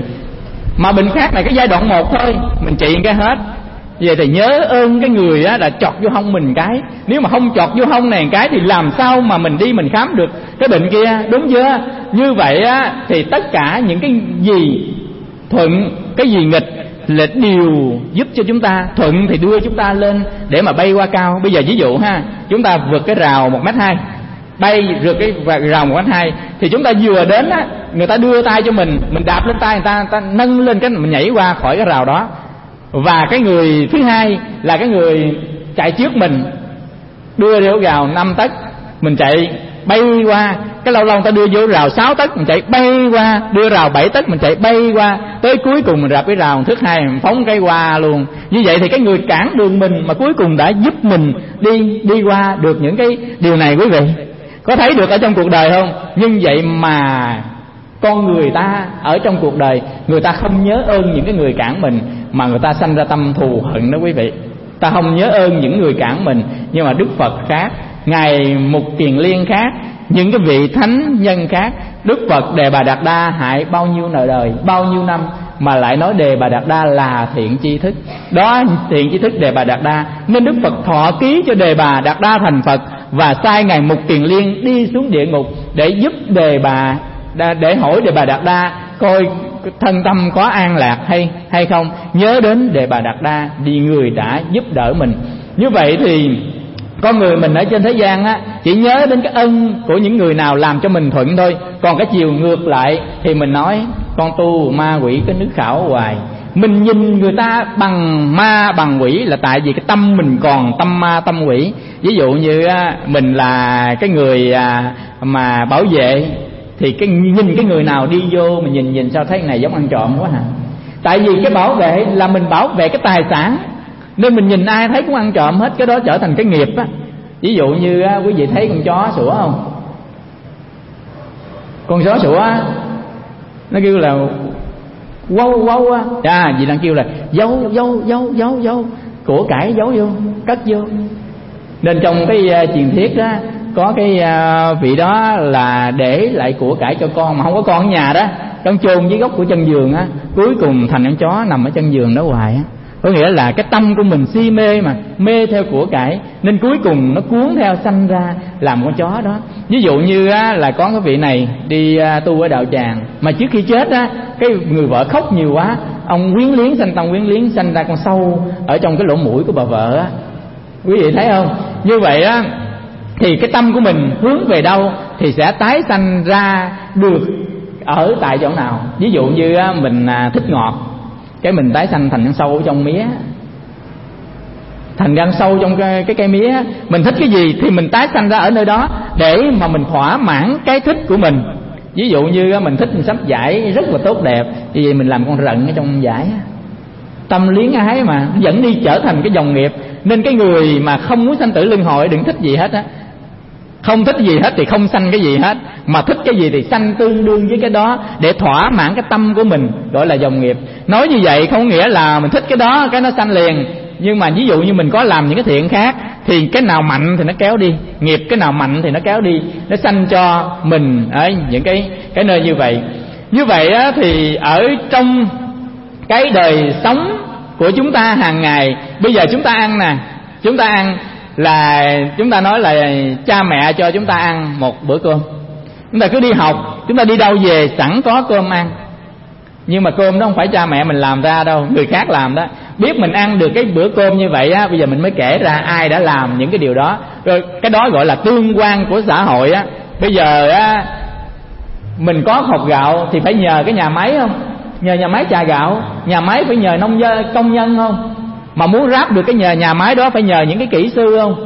mà bệnh khác này cái giai đoạn một thôi, mình trị cái hết. Vậy thì nhớ ơn cái người á là chọt vô hông mình cái. Nếu mà không chọt vô hông này cái thì làm sao mà mình đi mình khám được cái bệnh kia, đúng chưa? Như vậy á thì tất cả những cái gì thuận, cái gì nghịch là điều giúp cho chúng ta. Thuận thì đưa chúng ta lên để mà bay qua cao. Bây giờ ví dụ ha, chúng ta vượt cái rào một mét hai, bay vượt cái rào một mét hai, thì chúng ta vừa đến á, người ta đưa tay cho mình, mình đạp lên tay người ta, người ta nâng lên cái mình nhảy qua khỏi cái rào đó. Và cái người thứ hai là cái người chạy trước mình, đưa vô rào năm tấc, mình chạy bay qua. Cái lâu lâu người ta đưa vô rào sáu tấc, mình chạy bay qua. Đưa rào bảy tấc, mình chạy bay qua. Tới cuối cùng mình rạp cái rào thứ hai, mình phóng cái qua luôn. Như vậy thì cái người cản đường mình mà cuối cùng đã giúp mình đi đi qua được những cái điều này. Quý vị có thấy được ở trong cuộc đời không? Nhưng vậy mà con người ta ở trong cuộc đời, người ta không nhớ ơn những cái người cản mình, mà người ta sanh ra tâm thù hận đó quý vị. Ta không nhớ ơn những người cản mình. Nhưng mà Đức Phật khác, Ngài Mục Kiền Liên khác, những cái vị thánh nhân khác. Đức Phật Đề Bà Đạt Đa hại bao nhiêu nợ đời, bao nhiêu năm mà lại nói Đề Bà Đạt Đa là thiện tri thức. Đó, thiện tri thức Đề Bà Đạt Đa. Nên Đức Phật thọ ký cho Đề Bà Đạt Đa thành Phật, và sai Ngài Mục Kiền Liên đi xuống địa ngục để giúp Đề Bà, để hỏi Đề Bà Đạt Đa coi thân tâm có an lạc hay hay không. Nhớ đến Đề Bà Đạt Đa vì người đã giúp đỡ mình. Như vậy thì con người mình ở trên thế gian á, chỉ nhớ đến cái ân của những người nào làm cho mình thuận thôi. Còn cái chiều ngược lại thì mình nói con tu ma quỷ cái nước khảo hoài. Mình nhìn người ta bằng ma bằng quỷ là tại vì cái tâm mình còn tâm ma tâm quỷ. Ví dụ như á, mình là cái người à, mà bảo vệ, thì cái nhìn cái người nào đi vô mình nhìn nhìn sao thấy này giống ăn trộm quá hả? Tại vì cái bảo vệ là mình bảo vệ cái tài sản, nên mình nhìn ai thấy cũng ăn trộm hết. Cái đó trở thành cái nghiệp á. Ví dụ như á, quý vị thấy con chó sủa không? Con chó sủa á, nó kêu là quâu quâu á, à gì đang kêu là dâu dâu dâu dâu dâu, của cải giấu vô, cất vô. Nên trong cái uh, truyền thuyết đó có cái uh, vị đó là để lại của cải cho con mà không có con ở nhà đó, con chôn dưới gốc của chân giường á, cuối cùng thành con chó nằm ở chân giường đó hoài á. Có nghĩa là cái tâm của mình si mê mà, mê theo của cải, nên cuối cùng nó cuốn theo sanh ra làm con chó đó. Ví dụ như á, là có cái vị này đi à, tu ở đạo tràng, mà trước khi chết á, cái người vợ khóc nhiều quá, ông quyến liếng sanh tâm quyến liếng, sanh ra con sâu ở trong cái lỗ mũi của bà vợ á. Quý vị thấy không? Như vậy á, thì cái tâm của mình hướng về đâu thì sẽ tái sanh ra được ở tại chỗ nào. Ví dụ như á, mình à, thích ngọt, cái mình tái sanh thành con sâu ở trong mía, thành ra con sâu trong cái, cái cây mía. Mình thích cái gì thì mình tái sanh ra ở nơi đó để mà mình thỏa mãn cái thích của mình. Ví dụ như mình thích một sắp vải rất là tốt đẹp, vì vậy mình làm con rận ở trong vải. Tâm luyến ái mà dẫn đi trở thành cái dòng nghiệp. Nên cái người mà không muốn sanh tử luân hồi đừng thích gì hết á, không thích gì hết thì không sanh cái gì hết, mà thích cái gì thì sanh tương đương với cái đó để thỏa mãn cái tâm của mình, gọi là dòng nghiệp. Nói như vậy không nghĩa là mình thích cái đó cái nó sanh liền, nhưng mà ví dụ như mình có làm những cái thiện khác thì cái nào mạnh thì nó kéo đi, nghiệp cái nào mạnh thì nó kéo đi, nó sanh cho mình ở những cái cái nơi như vậy. Như vậy á, thì ở trong cái đời sống của chúng ta hàng ngày, bây giờ chúng ta ăn nè, chúng ta ăn là chúng ta nói là cha mẹ cho chúng ta ăn một bữa cơm. Chúng ta cứ đi học, chúng ta đi đâu về sẵn có cơm ăn. Nhưng mà cơm đó không phải cha mẹ mình làm ra đâu, người khác làm đó. Biết mình ăn được cái bữa cơm như vậy á, bây giờ mình mới kể ra ai đã làm những cái điều đó. Rồi cái đó gọi là tương quan của xã hội á. Bây giờ á, mình có hột gạo thì phải nhờ cái nhà máy không? Nhờ nhà máy chà gạo. Nhà máy phải nhờ nông dân, công nhân không? Mà muốn ráp được cái nhờ nhà máy đó phải nhờ những cái kỹ sư không?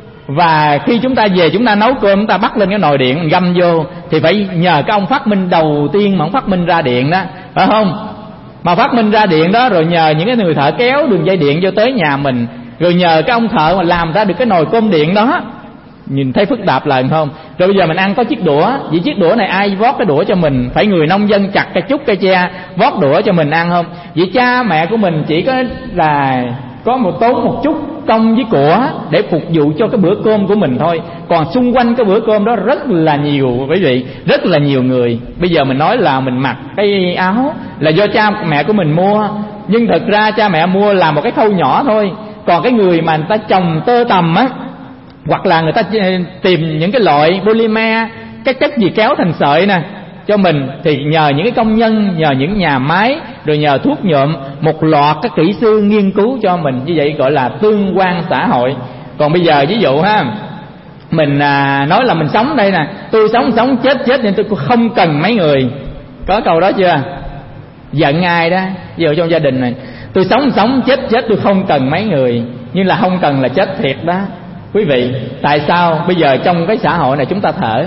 Và khi chúng ta về chúng ta nấu cơm, chúng ta bắt lên cái nồi điện mình găm vô thì phải nhờ cái ông phát minh đầu tiên mà ông phát minh ra điện đó, phải không? Mà phát minh ra điện đó rồi nhờ những cái người thợ kéo đường dây điện vô tới nhà mình, rồi nhờ cái ông thợ mà làm ra được cái nồi cơm điện đó. Nhìn thấy phức tạp lần không? Rồi bây giờ mình ăn có chiếc đũa, vậy chiếc đũa này ai vót cái đũa cho mình? Phải người nông dân chặt cây trúc cây tre vót đũa cho mình ăn không? Vậy cha mẹ của mình chỉ có là có một tốn một chút công với của để phục vụ cho cái bữa cơm của mình thôi. Còn xung quanh cái bữa cơm đó rất là nhiều quý vị, rất là nhiều người. Bây giờ mình nói là mình mặc cái áo là do cha mẹ của mình mua, nhưng thật ra cha mẹ mua là một cái khâu nhỏ thôi. Còn cái người mà người ta trồng tơ tằm á, hoặc là người ta tìm những cái loại polymer, cái chất gì kéo thành sợi nè cho mình, thì nhờ những cái công nhân, nhờ những nhà máy, rồi nhờ thuốc nhuộm, một loạt các kỹ sư nghiên cứu cho mình. Như vậy gọi là tương quan xã hội. Còn bây giờ ví dụ ha, mình à, nói là mình sống đây nè, tôi sống sống chết chết nên tôi không cần mấy người. Có câu đó chưa? Giận ai đó, ví dụ trong gia đình này, tôi sống sống chết chết tôi không cần mấy người, nhưng là không cần là chết thiệt đó. Quý vị, tại sao bây giờ trong cái xã hội này chúng ta thở,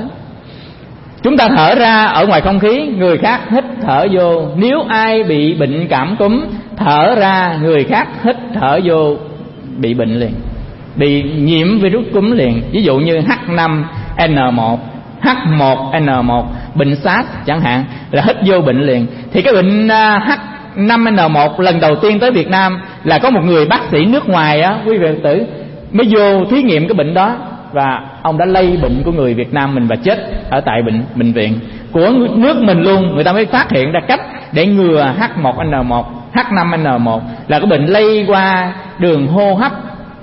chúng ta thở ra ở ngoài không khí, người khác hít thở vô. Nếu ai bị bệnh cảm cúm, thở ra người khác hít thở vô bị bệnh liền, bị nhiễm virus cúm liền. Ví dụ như H năm N một, H một N một, bệnh SARS chẳng hạn, là hít vô bệnh liền. Thì cái bệnh H năm N một lần đầu tiên tới Việt Nam là có một người bác sĩ nước ngoài á, quý vị tử, mới vô thí nghiệm cái bệnh đó, và ông đã lây bệnh của người Việt Nam mình và chết ở tại bệnh bệnh viện của nước mình luôn. Người ta mới phát hiện ra cách để ngừa H một N một, H năm N một là cái bệnh lây qua đường hô hấp.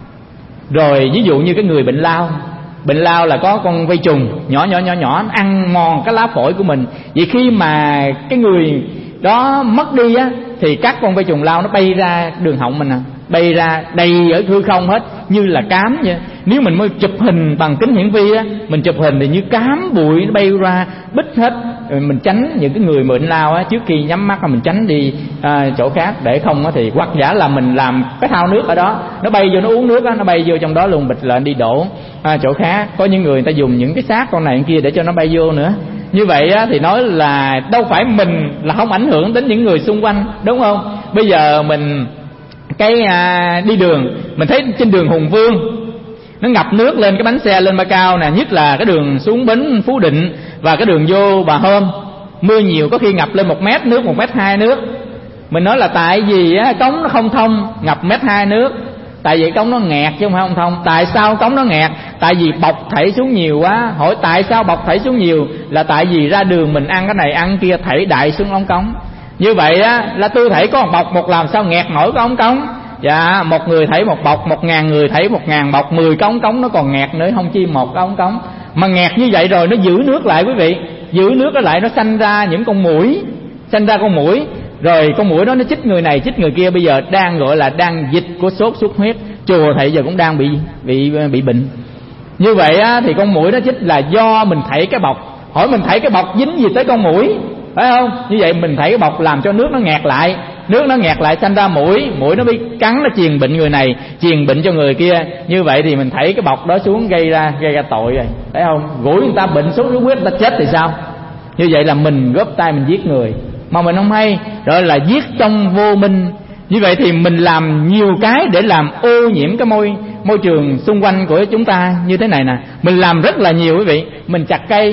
Rồi ví dụ như cái người bệnh lao, bệnh lao là có con vi trùng nhỏ nhỏ nhỏ nhỏ ăn mòn cái lá phổi của mình. Vậy khi mà cái người đó mất đi á, thì các con vi trùng lao nó bay ra đường họng mình à, bay ra đầy ở hư không hết như là cám vậy. Nếu mình mới chụp hình bằng kính hiển vi á, mình chụp hình thì như cám bụi nó bay ra bít hết. Rồi mình tránh những cái người bệnh lao á, trước khi nhắm mắt là mình tránh đi à, chỗ khác, để không á thì hoặc giả là mình làm cái thao nước ở đó, nó bay vô nó uống nước á, nó bay vô trong đó luôn, bịch lại đi đổ à, chỗ khác. Có những người người ta dùng những cái xác con này con kia để cho nó bay vô nữa. Như vậy á, thì nói là đâu phải mình là không ảnh hưởng đến những người xung quanh, đúng không? Bây giờ mình cái à, đi đường, mình thấy trên đường Hùng Vương nó ngập nước lên cái bánh xe lên Ba Cao nè, nhất là cái đường xuống bến Phú Định và cái đường vô Bà Hôm, mưa nhiều có khi ngập lên một mét nước, một mét hai nước. Mình nói là tại vì á, cống nó không thông, ngập mét hai nước. Tại vì cống nó nghẹt chứ không phải không thông. Tại sao cống nó nghẹt? Tại vì bọc thảy xuống nhiều quá. Hỏi tại sao bọc thảy xuống nhiều? Là tại vì ra đường mình ăn cái này ăn kia thảy đại xuống ống cống. Như vậy á, là tôi thảy có một bọc một làm sao nghẹt nổi cái ống cống. Dạ, một người thảy một bọc, một ngàn người thảy một ngàn bọc, mười cái ống cống nó còn nghẹt nữa, không chi một cái ống cống. Mà nghẹt như vậy rồi nó giữ nước lại quý vị. Giữ nước nó lại, nó sanh ra những con muỗi. Sanh ra con muỗi. Rồi con muỗi đó nó chích người này chích người kia. Bây giờ đang gọi là đang dịch của sốt xuất huyết. Chùa thầy giờ cũng đang bị bị bị bệnh. Như vậy á, thì con muỗi nó chích là do mình thảy cái bọc. Hỏi mình thảy cái bọc dính gì tới con muỗi, phải không? Như vậy mình thảy cái bọc làm cho nước nó nghẹt lại. Nước nó nghẹt lại sanh ra muỗi. Muỗi nó bị cắn, nó truyền bệnh người này, truyền bệnh cho người kia. Như vậy thì mình thảy cái bọc đó xuống gây ra gây ra tội rồi, phải không? Gũi người ta bệnh sốt xuất huyết người ta chết thì sao? Như vậy là mình góp tay mình giết người mà mình không hay, rồi là giết trong vô minh. Như vậy thì mình làm nhiều cái để làm ô nhiễm cái môi môi trường xung quanh của chúng ta như thế này nè. Mình làm rất là nhiều quý vị. Mình chặt cây,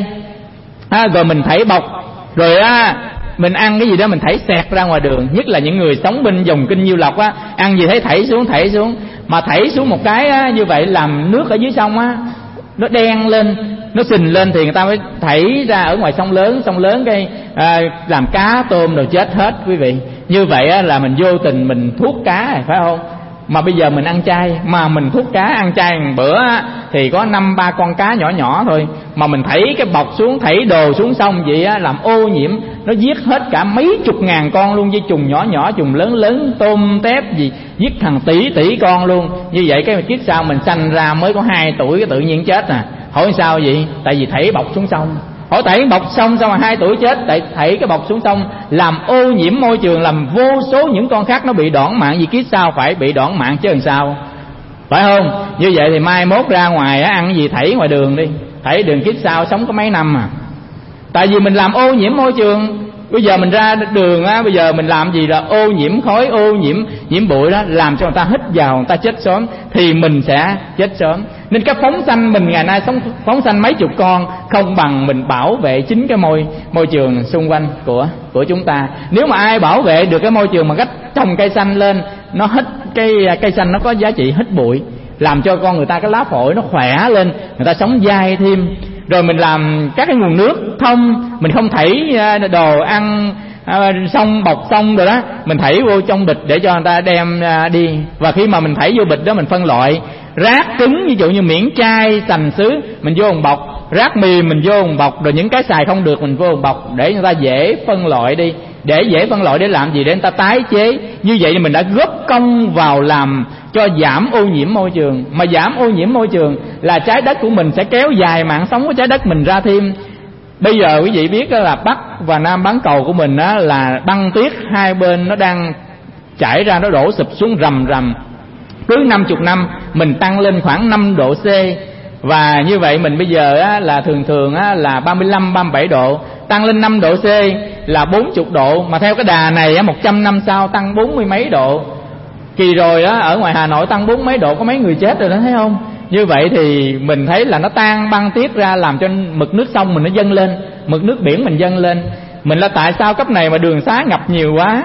à, rồi mình thảy bọc, rồi á, mình ăn cái gì đó mình thảy xẹt ra ngoài đường. Nhất là những người sống bên dòng kênh Nhiêu Lộc á, ăn gì thấy thảy xuống thảy xuống. Mà thảy xuống một cái á, như vậy làm nước ở dưới sông á nó đen lên, nó sình lên thì người ta mới thảy ra ở ngoài sông lớn. Sông lớn cái à, làm cá tôm rồi chết hết quý vị. Như vậy á, là mình vô tình mình thuốc cá này, phải không? Mà bây giờ mình ăn chay, mà mình thuốc cá ăn chay một bữa á, thì có năm ba con cá nhỏ nhỏ thôi, mà mình thảy cái bọc xuống, thảy đồ xuống sông vậy á, làm ô nhiễm. Nó giết hết cả mấy chục ngàn con luôn, với trùng nhỏ nhỏ, trùng lớn lớn, tôm tép gì, giết thằng tỷ tỷ con luôn. Như vậy cái kiếp sau mình sanh ra mới có hai tuổi cái tự nhiên chết nè. Hỏi sao vậy? Tại vì thảy bọc xuống sông. Hỏi thảy bọc xong xong mà hai tuổi chết, tại thảy cái bọc xuống sông làm ô nhiễm môi trường, làm vô số những con khác nó bị đoản mạng. Vì kiếp sau phải bị đoản mạng chứ làm sao, phải không? Như vậy thì mai mốt ra ngoài á, ăn cái gì thảy ngoài đường đi, thảy đường kiếp sau sống có mấy năm à. Tại vì mình làm ô nhiễm môi trường. Bây giờ mình ra đường á, bây giờ mình làm gì là ô nhiễm khói, ô nhiễm nhiễm bụi đó, làm cho người ta hít vào, người ta chết sớm thì mình sẽ chết sớm. Nên cái phóng sanh mình ngày nay sống phóng sanh mấy chục con không bằng mình bảo vệ chính cái môi môi trường xung quanh của của chúng ta. Nếu mà ai bảo vệ được cái môi trường bằng cách trồng cây xanh lên, nó hít cái cây xanh nó có giá trị hít bụi, làm cho con người ta cái lá phổi nó khỏe lên, người ta sống dai thêm. Rồi mình làm các cái nguồn nước thông, mình không thảy đồ ăn à, xong bọc xong rồi đó, mình thảy vô trong bịch để cho người ta đem à, đi. Và khi mà mình thảy vô bịch đó mình phân loại rác cứng, ví dụ như miễn chai, sành sứ mình vô một bọc, rác mì mình vô một bọc, rồi những cái xài không được mình vô một bọc để người ta dễ phân loại đi. Để dễ phân loại để làm gì? Để người ta tái chế. Như vậy thì mình đã góp công vào làm cho giảm ô nhiễm môi trường. Mà giảm ô nhiễm môi trường là trái đất của mình sẽ kéo dài mạng sống của trái đất mình ra thêm. Bây giờ quý vị biết là Bắc và Nam bán cầu của mình á, là băng tuyết hai bên nó đang chảy ra, nó đổ sụp xuống rầm rầm. Cứ năm mươi năm mình tăng lên khoảng năm độ C. Và như vậy mình bây giờ á, là thường thường á, là ba mươi lăm ba mươi bảy độ, tăng lên năm độ C là bốn mươi độ. Mà theo cái đà này á, một trăm năm sau tăng bốn mươi mấy độ. Kỳ rồi á, ở ngoài Hà Nội tăng bốn mấy độ có mấy người chết rồi đó, thấy không? Như vậy thì mình thấy là nó tan băng tuyết ra, làm cho mực nước sông mình nó dâng lên, mực nước biển mình dâng lên. Mình là tại sao cấp này mà đường xá ngập nhiều quá?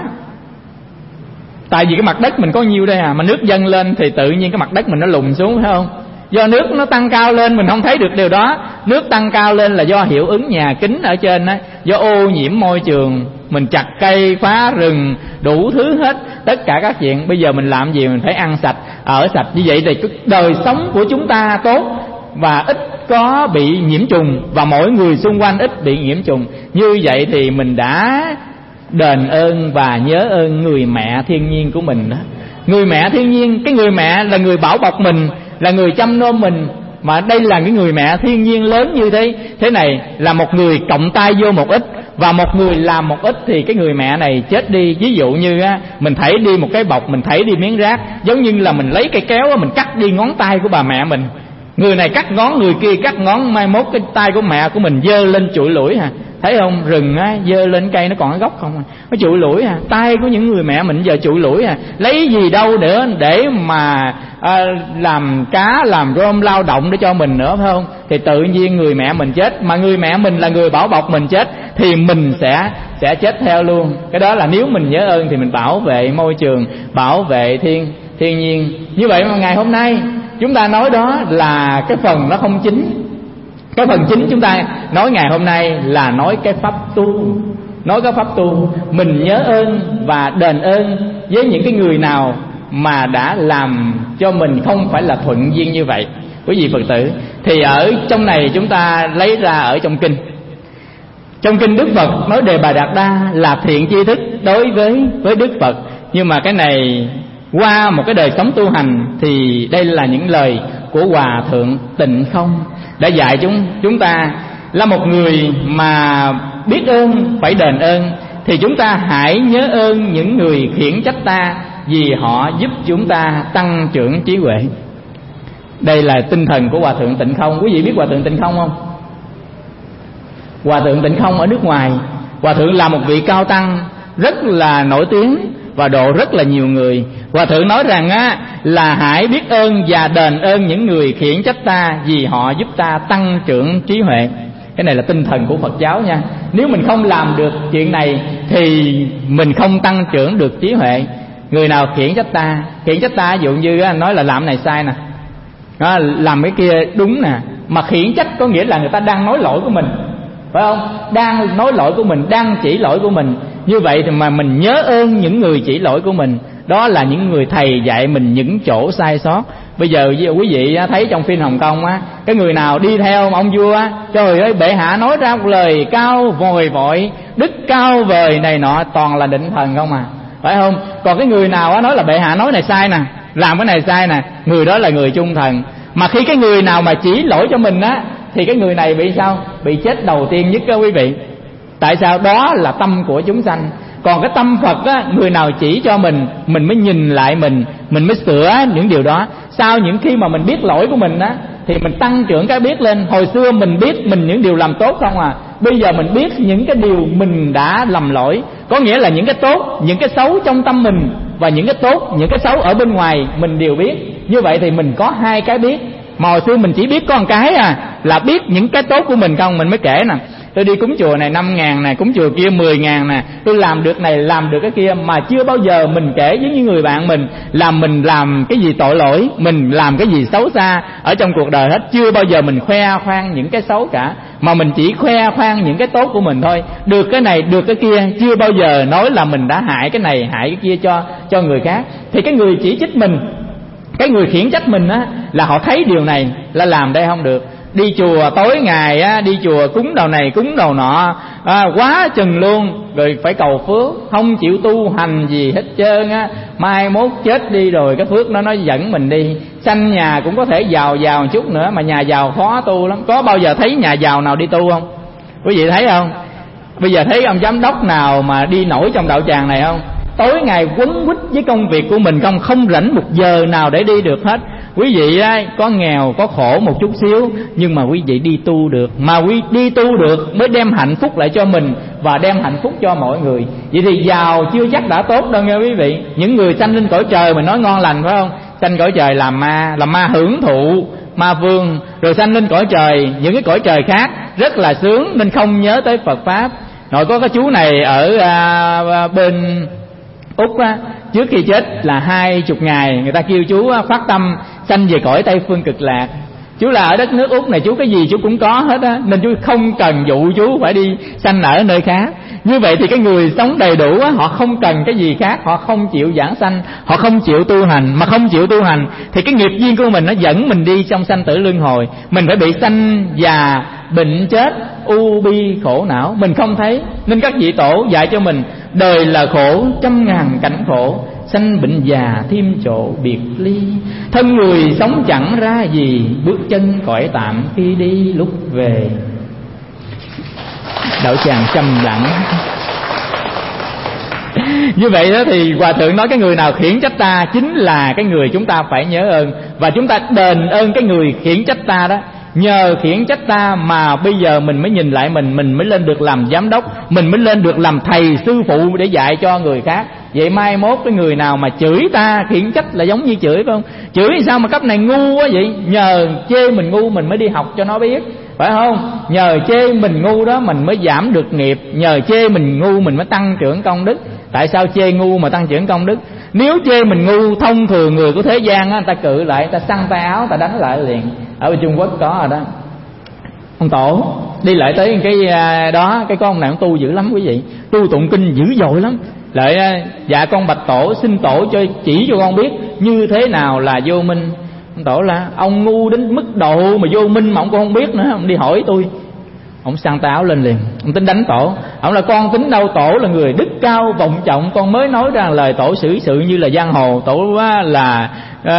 Tại vì cái mặt đất mình có nhiêu đây à, mà nước dâng lên thì tự nhiên cái mặt đất mình nó lùn xuống, phải không? Do nước nó tăng cao lên mình không thấy được điều đó. Nước tăng cao lên là do hiệu ứng nhà kính ở trên á, do ô nhiễm môi trường. Mình chặt cây, phá rừng, đủ thứ hết, tất cả các chuyện. Bây giờ mình làm gì? Mình phải ăn sạch, ở sạch. Như vậy thì đời sống của chúng ta tốt và ít có bị nhiễm trùng, và mỗi người xung quanh ít bị nhiễm trùng. Như vậy thì mình đã đền ơn và nhớ ơn người mẹ thiên nhiên của mình đó. Người mẹ thiên nhiên, cái người mẹ là người bảo bọc mình, là người chăm nom mình. Mà đây là cái người mẹ thiên nhiên lớn như thế thế này, là một người cộng tay vô một ít và một người làm một ít thì cái người mẹ này chết đi. Ví dụ như á, mình thảy đi một cái bọc, mình thảy đi miếng rác, giống như là mình lấy cây kéo á, mình cắt đi ngón tay của bà mẹ mình. Người này cắt ngón, người kia cắt ngón, mai mốt cái tay của mẹ của mình dơ lên trụi lủi hà. thấy không, rừng á dơ lên cây nó còn ở gốc không à, nó trụi lủi à. Tay của những người mẹ mình giờ trụi lủi à, lấy gì đâu nữa để mà à, làm cá làm rơm lao động để cho mình nữa, phải không? Thì tự nhiên người mẹ mình chết, mà người mẹ mình là người bảo bọc mình chết thì mình sẽ sẽ chết theo luôn. Cái đó là nếu mình nhớ ơn thì mình bảo vệ môi trường, bảo vệ thiên thiên nhiên. Như vậy mà ngày hôm nay chúng ta nói đó là cái phần nó không chính. Cái phần chính chúng ta nói ngày hôm nay là nói cái pháp tu. Nói cái pháp tu, mình nhớ ơn và đền ơn với những cái người nào mà đã làm cho mình không phải là thuận duyên như vậy. Quý vị Phật tử, thì ở trong này chúng ta lấy ra ở trong kinh. Trong kinh Đức Phật nói Đề Bà Đạt Đa là thiện tri thức đối với với Đức Phật. Nhưng mà cái này qua một cái đời sống tu hành thì đây là những lời của Hòa Thượng Tịnh Không đã dạy chúng chúng ta là một người mà biết ơn phải đền ơn, thì chúng ta hãy nhớ ơn những người khiển trách ta, vì họ giúp chúng ta tăng trưởng trí huệ. Đây là tinh thần của Hòa Thượng Tịnh Không. Quý vị biết Hòa Thượng Tịnh Không không? Hòa Thượng Tịnh Không ở nước ngoài, Hòa Thượng là một vị cao tăng rất là nổi tiếng và độ rất là nhiều người. Hòa Thượng nói rằng á là hãy biết ơn và đền ơn những người khiển trách ta, vì họ giúp ta tăng trưởng trí huệ. Cái này là tinh thần của Phật giáo nha. Nếu mình không làm được chuyện này thì mình không tăng trưởng được trí huệ. Người nào khiển trách ta, khiển trách ta ví dụ như nói là làm này sai nè, đó, làm cái kia đúng nè, mà khiển trách có nghĩa là người ta đang nói lỗi của mình, phải không? Đang nói lỗi của mình, đang chỉ lỗi của mình. Như vậy thì mà mình nhớ ơn những người chỉ lỗi của mình, đó là những người thầy dạy mình những chỗ sai sót. Bây giờ quý vị thấy trong phim Hồng Kông á, cái người nào đi theo ông vua á, trời ơi bệ hạ nói ra một lời cao vòi vội, đức cao vời này nọ, toàn là định thần không à, phải không? Còn cái người nào á nói là bệ hạ nói này sai nè, làm cái này sai nè, người đó là người trung thần. Mà khi cái người nào mà chỉ lỗi cho mình á thì cái người này bị sao? Bị chết đầu tiên nhất đó quý vị. Tại sao? Đó là tâm của chúng sanh. Còn cái tâm Phật á, người nào chỉ cho mình, mình mới nhìn lại mình, mình mới sửa những điều đó. Sau những khi mà mình biết lỗi của mình á thì mình tăng trưởng cái biết lên. Hồi xưa mình biết mình những điều làm tốt không à, bây giờ mình biết những cái điều mình đã lầm lỗi. Có nghĩa là những cái tốt, những cái xấu trong tâm mình, và những cái tốt, những cái xấu ở bên ngoài mình đều biết. Như vậy thì mình có hai cái biết. Mà hồi xưa mình chỉ biết có một cái à, là biết những cái tốt của mình không. Mình mới kể nè, tôi đi cúng chùa này năm ngàn nè, cúng chùa kia mười ngàn nè, tôi làm được này, làm được cái kia. Mà chưa bao giờ mình kể với những người bạn mình là mình làm cái gì tội lỗi, mình làm cái gì xấu xa ở trong cuộc đời hết. Chưa bao giờ mình khoe khoang những cái xấu cả, mà mình chỉ khoe khoang những cái tốt của mình thôi. Được cái này, được cái kia, chưa bao giờ nói là mình đã hại cái này, hại cái kia cho cho người khác. Thì cái người chỉ trích mình, cái người khiển trách mình á, là họ thấy điều này là làm đây không được. Đi chùa tối ngày á, đi chùa cúng đầu này cúng đầu nọ à, quá chừng luôn, rồi phải cầu phước, không chịu tu hành gì hết trơn á. Mai mốt chết đi rồi cái phước nó nó dẫn mình đi. Sanh nhà cũng có thể giàu giàu một chút nữa, mà nhà giàu khó tu lắm. Có bao giờ thấy nhà giàu nào đi tu không? Quý vị thấy không? Bây giờ thấy ông giám đốc nào mà đi nổi trong đạo tràng này không? Tối ngày quấn quýt với công việc của mình không, không rảnh một giờ nào để đi được hết. Quý vị á, có nghèo có khổ một chút xíu, nhưng mà quý vị đi tu được. Mà quý đi tu được mới đem hạnh phúc lại cho mình và đem hạnh phúc cho mọi người. Vậy thì giàu chưa chắc đã tốt đâu nghe quý vị. Những người sanh lên cõi trời mình nói ngon lành phải không? Sanh cõi trời làm ma, làm ma hưởng thụ ma vương, rồi sanh lên cõi trời, những cái cõi trời khác rất là sướng nên không nhớ tới Phật pháp. Nội có cái chú này ở à, bên Úc á, trước khi chết là hai chục ngày người ta kêu chú phát tâm sanh về cõi Tây Phương Cực Lạc. Chú là ở đất nước Úc này, chú cái gì chú cũng có hết á, nên chú không cần dụ chú phải đi sanh ở nơi khác. Như vậy thì cái người sống đầy đủ á, họ không cần cái gì khác, họ không chịu giảng sanh, họ không chịu tu hành. Mà không chịu tu hành thì cái nghiệp duyên của mình nó dẫn mình đi trong sanh tử luân hồi. Mình phải bị sanh già bệnh chết u bi khổ não, mình không thấy. Nên các vị tổ dạy cho mình đời là khổ trăm ngàn cảnh khổ, sanh bệnh già thêm chỗ biệt ly. Thân người sống chẳng ra gì, bước chân cõi tạm khi đi lúc về. Đạo tràng trầm lặng. Như vậy đó thì Hòa Thượng nói cái người nào khiển trách ta chính là cái người chúng ta phải nhớ ơn, và chúng ta đền ơn cái người khiển trách ta đó. nhờ khiển trách ta mà bây giờ mình mới nhìn lại mình, mình mới lên được làm giám đốc, mình mới lên được làm thầy sư phụ để dạy cho người khác. Vậy mai mốt cái người nào mà chửi ta, khiển trách là giống như chửi phải không? Chửi sao mà cấp này ngu quá vậy? Nhờ chê mình ngu mình mới đi học cho nó biết, phải không? Nhờ chê mình ngu đó mình mới giảm được nghiệp, nhờ chê mình ngu mình mới tăng trưởng công đức. Tại sao chê ngu mà tăng trưởng công đức? Nếu chê mình ngu, thông thường người của thế gian á, người ta cự lại, người ta săn tay áo, người ta đánh lại liền. Ở bên Trung Quốc có rồi đó. Ông tổ đi lại tới cái đó, cái con ông này ông tu dữ lắm quý vị, tu tụng kinh dữ dội lắm. Lại dạ con bạch tổ, xin tổ cho chỉ cho con biết như thế nào là vô minh. Ông tổ là ông ngu đến mức độ mà vô minh mà ông cũng không biết nữa, ông đi hỏi tôi. Ông sang tay áo lên liền, ông tính đánh tổ. Ông là con tính đâu, tổ là người đức cao vọng trọng, con mới nói ra lời tổ xử sự như là giang hồ, tổ là à,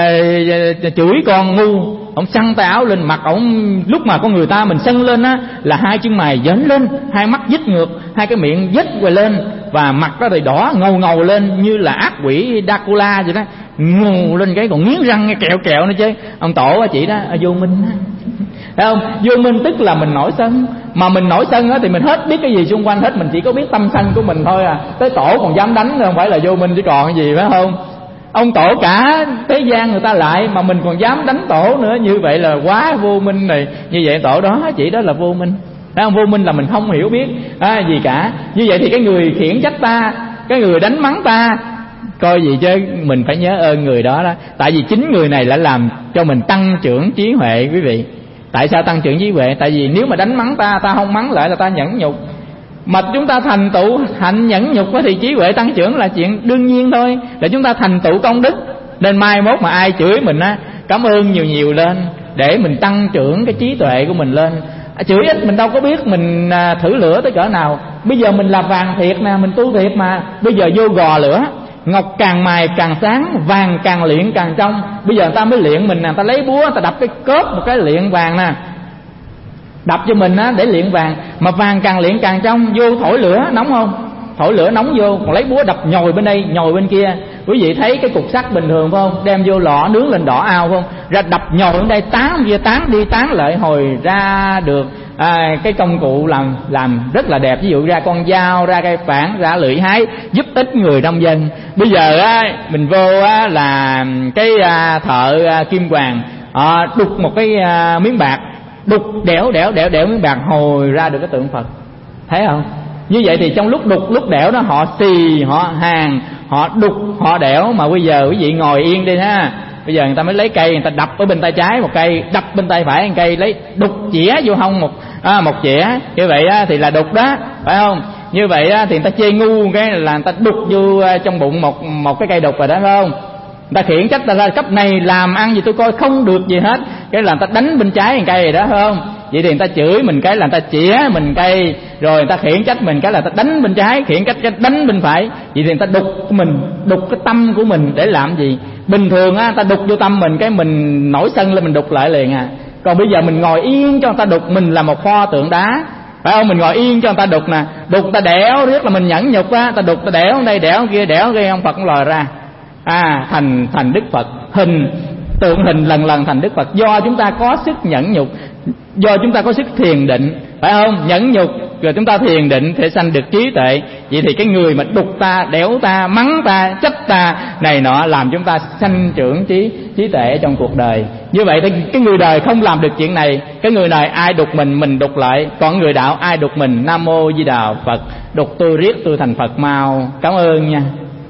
à, chửi con ngu. Ông săn tay áo lên, mặt ông lúc mà con người ta mình sân lên á là hai chân mày dễn lên, hai mắt dít ngược, hai cái miệng dít quay lên, và mặt đó thì đỏ ngầu ngầu lên như là ác quỷ Dracula vậy đó, ngầu lên cái còn nghiến răng nghe kẹo kẹo nữa chứ. Ông tổ chỉ đó vô minh. Thấy không? Vô minh tức là mình nổi sân. Mà mình nổi sân á thì mình hết biết cái gì xung quanh hết, mình chỉ có biết tâm sân của mình thôi à. Tới tổ còn dám đánh, không phải là vô minh chứ còn cái gì, phải không? Ông tổ cả thế gian người ta lại mà mình còn dám đánh tổ nữa, như vậy là quá vô minh này. Như vậy tổ đó chỉ đó là vô minh. Thấy không? Vô minh là mình không hiểu biết à, gì cả. Như vậy thì cái người khiển trách ta, cái người đánh mắng ta, coi gì chứ mình phải nhớ ơn người đó đó. Tại vì chính người này đã làm cho mình tăng trưởng trí huệ quý vị. Tại sao tăng trưởng trí huệ? Tại vì nếu mà đánh mắng ta, ta không mắng lại là ta nhẫn nhục. Mà chúng ta thành tựu hạnh nhẫn nhục thì trí huệ tăng trưởng là chuyện đương nhiên thôi, để chúng ta thành tựu công đức. Nên mai mốt mà ai chửi mình á, cảm ơn nhiều nhiều lên, để mình tăng trưởng cái trí tuệ của mình lên. À, chửi ít mình đâu có biết mình à, thử lửa tới cỡ nào. Bây giờ mình là vàng thiệt nè, mình tu thiệt mà. Bây giờ vô gò lửa, ngọc càng mài càng sáng, vàng càng luyện càng trong. Bây giờ người ta mới luyện mình nè, người ta lấy búa, người ta đập cái cớp một cái luyện vàng nè, đập cho mình á để luyện vàng. Mà vàng càng luyện càng trong, vô thổi lửa nóng không? Thổi lửa nóng vô, còn lấy búa đập nhồi bên đây, nhồi bên kia. Quý vị thấy cái cục sắt bình thường phải không? Đem vô lò nướng lên đỏ ao phải không? Ra đập nhồi bên đây, tán kia, tán đi tán lại, hồi ra được à, cái công cụ làm làm rất là đẹp. Ví dụ ra con dao, ra cây phản, ra lưỡi hái, giúp ích người nông dân. Bây giờ á, mình vô á, là cái à, thợ à, kim hoàng à, đục một cái à, miếng bạc, đục đẽo đẽo đẽo đẽo miếng bạc, hồi ra được cái tượng Phật. Thấy không? Như vậy thì trong lúc đục lúc đẽo đó, họ xì, họ hàng, họ đục, họ đẽo. Mà bây giờ quý vị ngồi yên đi ha. Bây giờ người ta mới lấy cây, người ta đập ở bên tay trái một cây, đập bên tay phải một cây, lấy đục chĩa vô hông một à, một chĩa. Như vậy á, thì là đục đó, phải không? Như vậy á, thì người ta chê ngu cái là người ta đục vô trong bụng một một cái cây đục rồi đó, phải không? Người ta khiển trách ta ra cấp này làm ăn gì tôi coi không được gì hết, cái là người ta đánh bên trái một cây rồi đó, phải không? Vậy thì người ta chửi mình cái là người ta chĩa mình cây, rồi người ta khiển trách mình cái là người ta đánh bên trái, khiển trách cái đánh bên phải. Vậy thì người ta đục mình, đục cái tâm của mình để làm gì? Bình thường á, người ta đục vô tâm mình cái mình nổi sân lên mình đục lại liền à. Còn bây giờ mình ngồi yên cho người ta đục, mình là một pho tượng đá, phải không? Mình ngồi yên cho người ta đục nè, đục ta đẽo riết là mình nhẫn nhục á, ta đục ta đẽo đây đẽo kia đẽo kia, ông Phật cũng lòi ra à, thành thành Đức Phật, hình tượng hình lần lần thành Đức Phật. Do chúng ta có sức nhẫn nhục, do chúng ta có sức thiền định, phải không? Nhẫn nhục rồi chúng ta thiền định thể sanh được trí tuệ. Vậy thì cái người mà đục ta, đẽo ta, mắng ta, trách ta này nọ, làm chúng ta sanh trưởng trí trí tuệ trong cuộc đời. Như vậy thì cái người đời không làm được chuyện này. Cái người đời ai đục mình, mình đục lại. Còn người đạo ai đục mình, Nam Mô Di Đà Phật, đục tôi riết tôi thành Phật mau. Cảm ơn nha.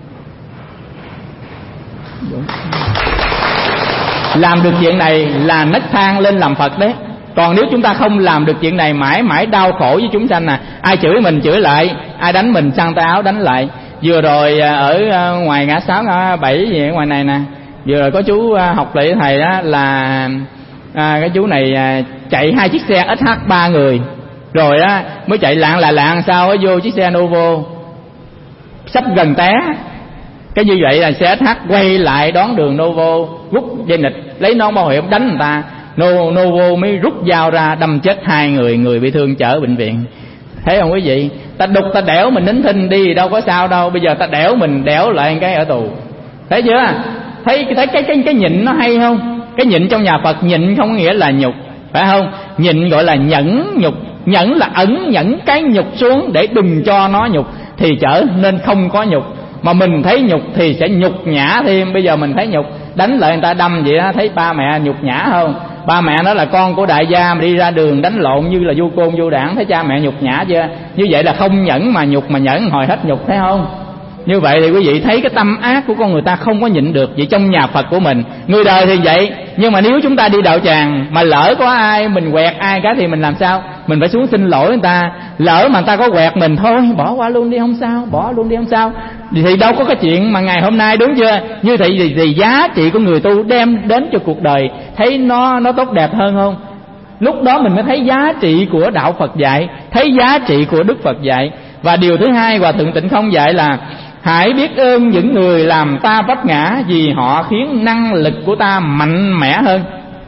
Làm được chuyện này là nấc thang lên làm Phật đấy. Còn nếu chúng ta không làm được chuyện này, mãi mãi đau khổ với chúng sanh nè. Ai chửi mình chửi lại, ai đánh mình sang tay áo đánh lại. Vừa rồi ở ngoài ngã sáu ngã bảy gì ở ngoài này nè, vừa rồi có chú học lễ thầy đó là à, cái chú này chạy hai chiếc xe ét hát ba người, rồi á mới chạy lạng là lạng sao á vô chiếc xe Novo sắp gần té. Cái như vậy là xe ét hát quay lại đón đường Novo, rút dây nịch lấy nón bảo hiểm đánh người ta. Novo mới rút dao ra đâm chết hai người, người bị thương chở bệnh viện. Thấy không quý vị? Ta đục ta đẽo mình nín thinh đi đâu có sao đâu. Bây giờ ta đẽo mình đẽo lại cái ở tù. Thấy chưa? Thấy thấy cái cái cái nhịn nó hay không? Cái nhịn trong nhà Phật, nhịn không có nghĩa là nhục. phải không? Nhịn gọi là nhẫn nhục, nhẫn là ẩn nhẫn cái nhục xuống để đừng cho nó nhục, thì trở nên không có nhục. Mà mình thấy nhục thì sẽ nhục nhã thêm. Bây giờ mình thấy nhục, đánh lại người ta đâm vậy đó, thấy ba mẹ nhục nhã không? Ba mẹ nó là con của đại gia mà đi ra đường đánh lộn như là vô côn vô đảng, thấy cha mẹ nhục nhã chưa? Như vậy là không nhẫn mà nhục, mà nhẫn hồi hết nhục, thấy không? Như vậy thì quý vị thấy cái tâm ác của con người ta không có nhịn được. Vậy trong nhà Phật của mình, người đời thì vậy, nhưng mà nếu chúng ta đi đạo tràng mà lỡ có ai mình quẹt ai cái thì mình làm sao? Mình phải xuống xin lỗi người ta. Lỡ mà người ta có quẹt mình, thôi bỏ qua luôn đi không sao, bỏ luôn đi không sao, thì đâu có cái chuyện mà ngày hôm nay, đúng chưa? Như vậy thì, thì giá trị của người tu đem đến cho cuộc đời thấy nó nó tốt đẹp hơn không? Lúc đó mình mới thấy giá trị của đạo Phật dạy, thấy giá trị của Đức Phật dạy. Và điều thứ hai Hòa Thượng Tịnh Không dạy là hãy biết ơn những người làm ta vấp ngã, vì họ khiến năng lực của ta mạnh mẽ hơn.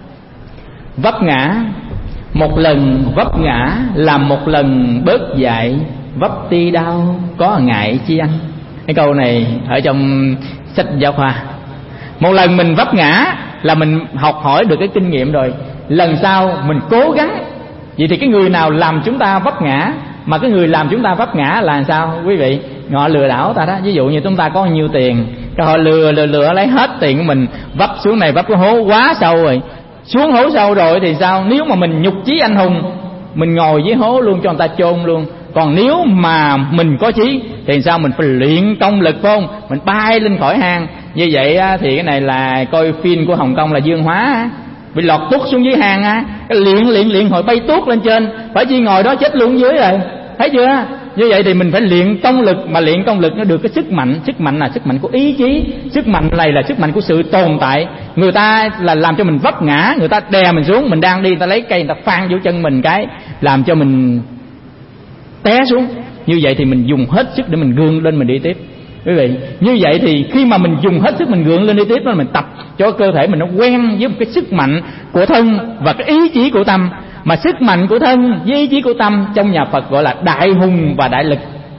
Vấp ngã, một lần vấp ngã là một lần bớt dại, vấp ti đau có ngại chi anh. Cái câu này ở trong sách giáo khoa. Một lần mình vấp ngã là mình học hỏi được cái kinh nghiệm rồi, lần sau mình cố gắng. Vậy thì cái người nào làm chúng ta vấp ngã, mà cái người làm chúng ta vấp ngã là sao quý vị? Họ lừa đảo ta đó. Ví dụ như chúng ta có nhiều tiền, rồi họ lừa lừa lừa lấy hết tiền của mình, vấp xuống này, vấp cái hố quá sâu rồi. Xuống hố sâu rồi thì sao? Nếu mà mình nhục chí anh hùng, mình ngồi dưới hố luôn cho người ta chôn luôn. Còn nếu mà mình có chí thì sao? Mình phải luyện công lực, phải không? Mình bay lên khỏi hang. Như vậy thì cái này là coi phim của Hồng Kông là Dương Hóa, bị lọt tuốt xuống dưới hang á, cái luyện luyện luyện hồi bay tuốt lên trên, phải chi ngồi đó chết luôn dưới rồi, thấy chưa? Như vậy thì mình phải luyện công lực, mà luyện công lực nó được cái sức mạnh. Sức mạnh là sức mạnh của ý chí, sức mạnh này là sức mạnh của sự tồn tại. Người ta là làm cho mình vấp ngã, người ta đè mình xuống, mình đang đi, người ta lấy cây người ta phang vô chân mình cái làm cho mình té xuống. Như vậy thì mình dùng hết sức để mình gượng lên mình đi tiếp. Quý vị, như vậy thì khi mà mình dùng hết sức mình gượng lên đi tiếp, đó mình tập cho cơ thể mình nó quen với một cái sức mạnh của thân và cái ý chí của tâm. Mà sức mạnh của thân với ý chí của tâm trong nhà Phật gọi là đại hùng và đại lực.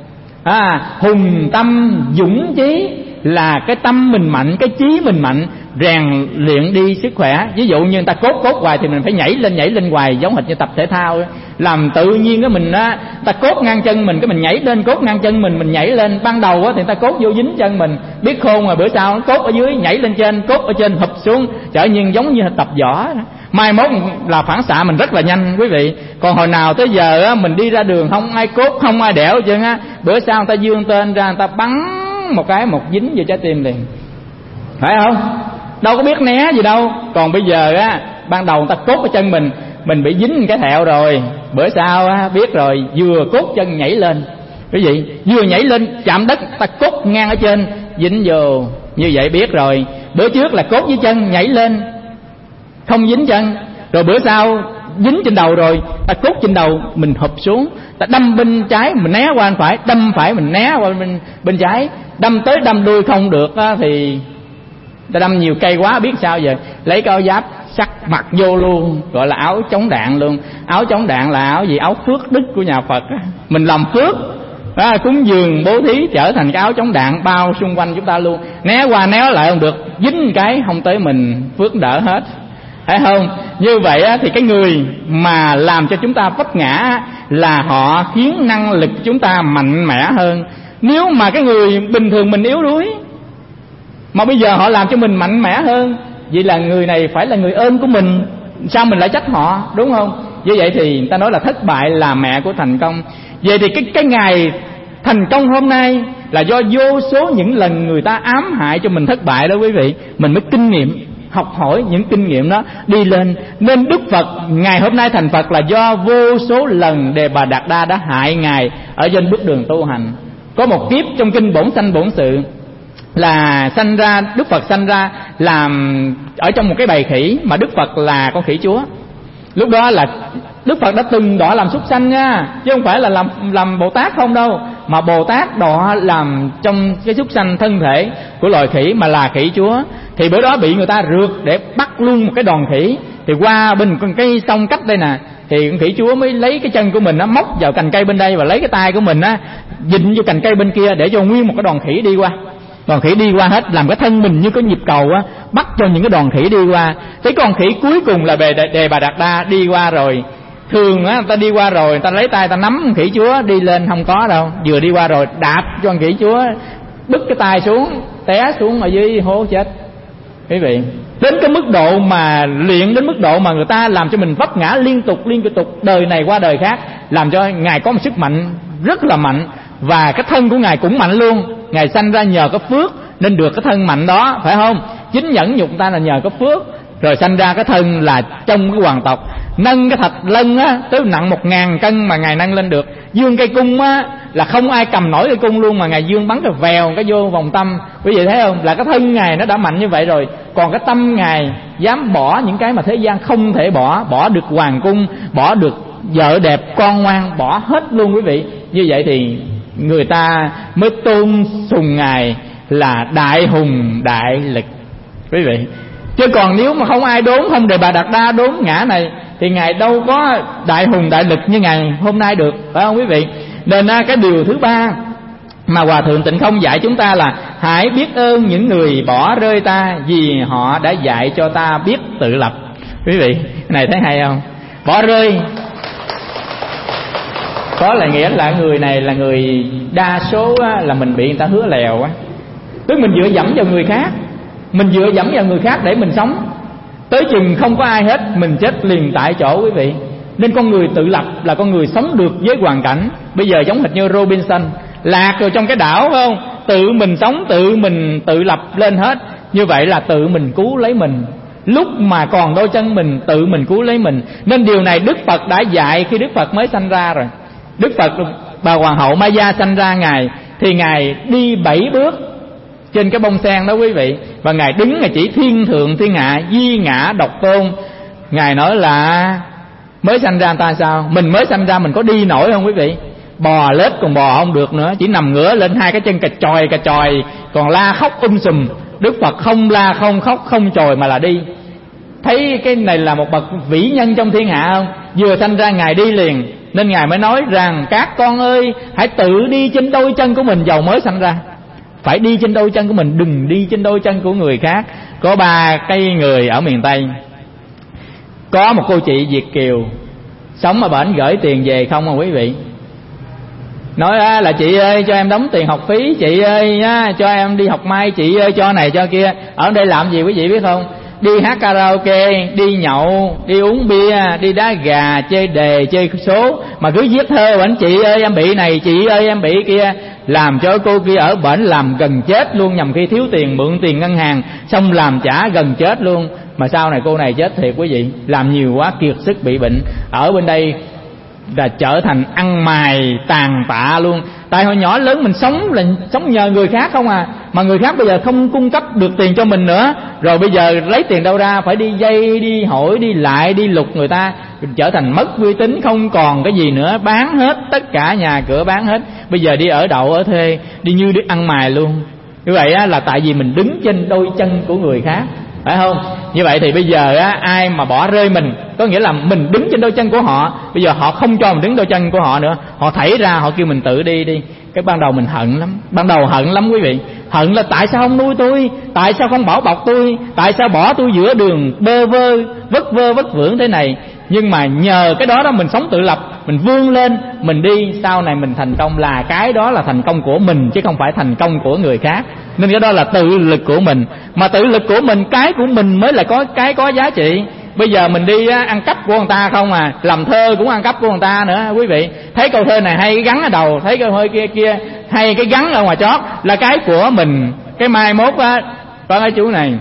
À, hùng tâm dũng chí là cái tâm mình mạnh, cái chí mình mạnh, rèn luyện đi sức khỏe. Ví dụ như người ta cốt cốt hoài thì mình phải nhảy lên nhảy lên hoài, giống hệt như tập thể thao ấy. Làm tự nhiên cái mình á, ta cốt ngang chân mình cái mình nhảy lên, cốt ngang chân mình mình nhảy lên. Ban đầu á thì ta cốt vô dính chân mình, biết khôn rồi bữa sau cốt ở dưới nhảy lên trên, cốt ở trên hụp xuống, trở nhiên giống như tập võ. Mai mốt là phản xạ mình rất là nhanh quý vị. Còn hồi nào tới giờ á, mình đi ra đường không ai cốt, không ai đẻo chứ á, bữa sau người ta dương tên ra, người ta bắn một cái một dính vô trái tim liền, phải không? Đâu có biết né gì đâu. Còn bây giờ á, ban đầu người ta cốt ở chân mình, mình bị dính cái thẹo rồi, bữa sau á, biết rồi, vừa cốt chân nhảy lên, quý vị, vừa nhảy lên chạm đất, ta cốt ngang ở trên dính vô, như vậy biết rồi. Bữa trước là cốt với chân nhảy lên không dính chân, rồi bữa sau dính trên đầu rồi, ta cốt trên đầu mình hụp xuống, ta đâm bên trái mình né qua bên phải, đâm phải mình né qua bên bên trái, đâm tới đâm đuôi không được á, thì ta đâm nhiều cây quá biết sao giờ, lấy cái áo giáp sắc mặc vô luôn, gọi là áo chống đạn luôn. Áo chống đạn là áo gì? Áo phước đức của nhà Phật á. Mình làm phước à, cúng dường bố thí trở thành cái áo chống đạn bao xung quanh chúng ta luôn, né qua né lại không được, dính cái không tới mình, phước đỡ hết, thấy không? Như vậy á, thì cái người mà làm cho chúng ta vấp ngã là họ khiến năng lực chúng ta mạnh mẽ hơn. Nếu mà cái người bình thường mình yếu đuối mà bây giờ họ làm cho mình mạnh mẽ hơn, vậy là người này phải là người ơn của mình, sao mình lại trách họ, đúng không? Như vậy thì người ta nói là thất bại là mẹ của thành công. Vậy thì cái cái ngày thành công hôm nay là do vô số những lần người ta ám hại cho mình thất bại đó quý vị. Mình mới kinh nghiệm, học hỏi những kinh nghiệm đó đi lên. Nên Đức Phật ngày hôm nay thành Phật là do vô số lần Đề Bà Đạt Đa đã hại Ngài ở trên bước đường tu hành. Có một kiếp trong kinh Bổn Sanh Bổn Sự là sanh ra, Đức Phật sanh ra làm ở trong một cái bầy khỉ, mà Đức Phật là con khỉ chúa. Lúc đó là Đức Phật đã từng đọa làm súc sanh nha, chứ không phải là làm làm Bồ Tát không đâu, mà Bồ Tát đọa làm trong cái súc sanh thân thể của loài khỉ mà là khỉ chúa. Thì bữa đó bị người ta rượt để bắt luôn một cái đòn khỉ, thì qua bên con cây sông cách đây nè, thì con khỉ chúa mới lấy cái chân của mình nó móc vào cành cây bên đây và lấy cái tay của mình á dịnh vô cành cây bên kia để cho nguyên một cái đòn khỉ đi qua. Đoàn khỉ đi qua hết, làm cái thân mình như có nhịp cầu á, bắt cho những cái đoàn khỉ đi qua. Cái con khỉ cuối cùng là Đề, Đề Bà Đạt Đa đi qua rồi. Thường á, người ta đi qua rồi, người ta lấy tay ta nắm khỉ chúa đi lên, không có đâu. Vừa đi qua rồi đạp cho con khỉ chúa, bứt cái tay xuống, té xuống ở dưới hố chết. Quý vị, đến cái mức độ mà luyện đến mức độ mà người ta làm cho mình vấp ngã liên tục liên tục, đời này qua đời khác, làm cho Ngài có một sức mạnh rất là mạnh. Và cái thân của Ngài cũng mạnh luôn. Ngài sanh ra nhờ có phước nên được cái thân mạnh đó, phải không? Chính nhẫn nhục ta là nhờ có phước, rồi sanh ra cái thân là trong cái hoàng tộc. Nâng cái thạch lân á tới nặng một ngàn cân mà Ngài nâng lên được. Dương cây cung á là không ai cầm nổi cây cung luôn, mà Ngài dương bắn cái vèo cái vô vòng tâm. Quý vị thấy không? Là cái thân Ngài nó đã mạnh như vậy rồi. Còn cái tâm Ngài dám bỏ những cái mà thế gian không thể bỏ. Bỏ được hoàng cung, bỏ được vợ đẹp con ngoan, bỏ hết luôn quý vị. Như vậy thì người ta mới tôn sùng Ngài là đại hùng đại lực, quý vị. Chứ còn nếu mà không ai đốn, không Đề Bà Đạt Đa đốn ngã này, thì Ngài đâu có đại hùng đại lực như Ngài hôm nay được, phải không quý vị? Nên cái điều thứ ba mà Hòa Thượng Tịnh Không dạy chúng ta là hãy biết ơn những người bỏ rơi ta, vì họ đã dạy cho ta biết tự lập. Quý vị, cái này thấy hay không? Bỏ rơi có là nghĩa là người này là người đa số là mình bị người ta hứa lèo á, tức mình dựa dẫm vào người khác, mình dựa dẫm vào người khác để mình sống, tới chừng không có ai hết mình chết liền tại chỗ quý vị. Nên con người tự lập là con người sống được với hoàn cảnh. Bây giờ giống hệt như Robinson, lạc rồi trong cái đảo, phải không? Tự mình sống, tự mình tự lập lên hết. Như vậy là tự mình cứu lấy mình. Lúc mà còn đôi chân mình, tự mình cứu lấy mình. Nên điều này Đức Phật đã dạy khi Đức Phật mới sanh ra rồi. Đức Phật, bà Hoàng hậu Maya sanh ra Ngài, thì Ngài đi bảy bước trên cái bông sen đó quý vị. Và Ngài đứng, Ngài chỉ thiên thượng thiên hạ, duy ngã độc tôn. Ngài nói là mới sanh ra ta sao? Mình mới sanh ra mình có đi nổi không quý vị? Bò lết còn bò không được nữa, chỉ nằm ngửa lên hai cái chân cà chòi cà chòi, còn la khóc um sùm. Đức Phật không la không khóc không chòi mà là đi. Thấy cái này là một bậc vĩ nhân trong thiên hạ không? Vừa sanh ra Ngài đi liền. Nên Ngài mới nói rằng các con ơi, hãy tự đi trên đôi chân của mình dầu mới sanh ra. Phải đi trên đôi chân của mình, đừng đi trên đôi chân của người khác. Có ba cây người ở miền Tây, có một cô chị Việt kiều sống ở bển gửi tiền về không à quý vị. Nói là chị ơi cho em đóng tiền học phí, chị ơi cho em đi học mai, chị ơi cho này cho kia. Ở đây làm gì quý vị biết không? Đi hát karaoke, đi nhậu, đi uống bia, đi đá gà, chơi đề, chơi số, mà cứ viết thơ ảnh chị ơi em bị này, chị ơi em bị kia, làm cho cô kia ở bển làm gần chết luôn, nhằm khi thiếu tiền mượn tiền ngân hàng, xong làm trả gần chết luôn. Mà sau này cô này chết thiệt quý vị, làm nhiều quá kiệt sức bị bệnh. Ở bên đây là trở thành ăn mày tàn tạ luôn. Tại hồi nhỏ lớn mình sống là sống nhờ người khác không à, mà người khác bây giờ không cung cấp được tiền cho mình nữa, rồi bây giờ lấy tiền đâu ra, phải đi dây, đi hỏi, đi lại, đi lục người ta, trở thành mất uy tín, không còn cái gì nữa, bán hết tất cả nhà cửa, bán hết. Bây giờ đi ở đậu ở thuê, đi như đi ăn mày luôn. Như vậy á, là tại vì mình đứng trên đôi chân của người khác, phải không? Như vậy thì bây giờ á, ai mà bỏ rơi mình, có nghĩa là mình đứng trên đôi chân của họ. Bây giờ họ không cho mình đứng đôi chân của họ nữa, họ thảy ra, họ kêu mình tự đi đi. Cái ban đầu mình hận lắm, ban đầu hận lắm quý vị. Hận là tại sao không nuôi tôi, tại sao không bảo bọc tôi, tại sao bỏ tôi giữa đường bơ vơ vất vơ vất vưởng thế này. Nhưng mà nhờ cái đó đó mình sống tự lập, mình vươn lên, mình đi, sau này mình thành công, là cái đó là thành công của mình chứ không phải thành công của người khác. Nên cái đó là tự lực của mình. Mà tự lực của mình, cái của mình mới là có cái có giá trị. Bây giờ mình đi á, ăn cắp của người ta không à, làm thơ cũng ăn cắp của người ta nữa quý vị. Thấy câu thơ này hay cái gắn ở đầu, thấy câu thơ kia kia hay cái gắn ở ngoài chót, là cái của mình. Cái mai mốt á, có cái chú này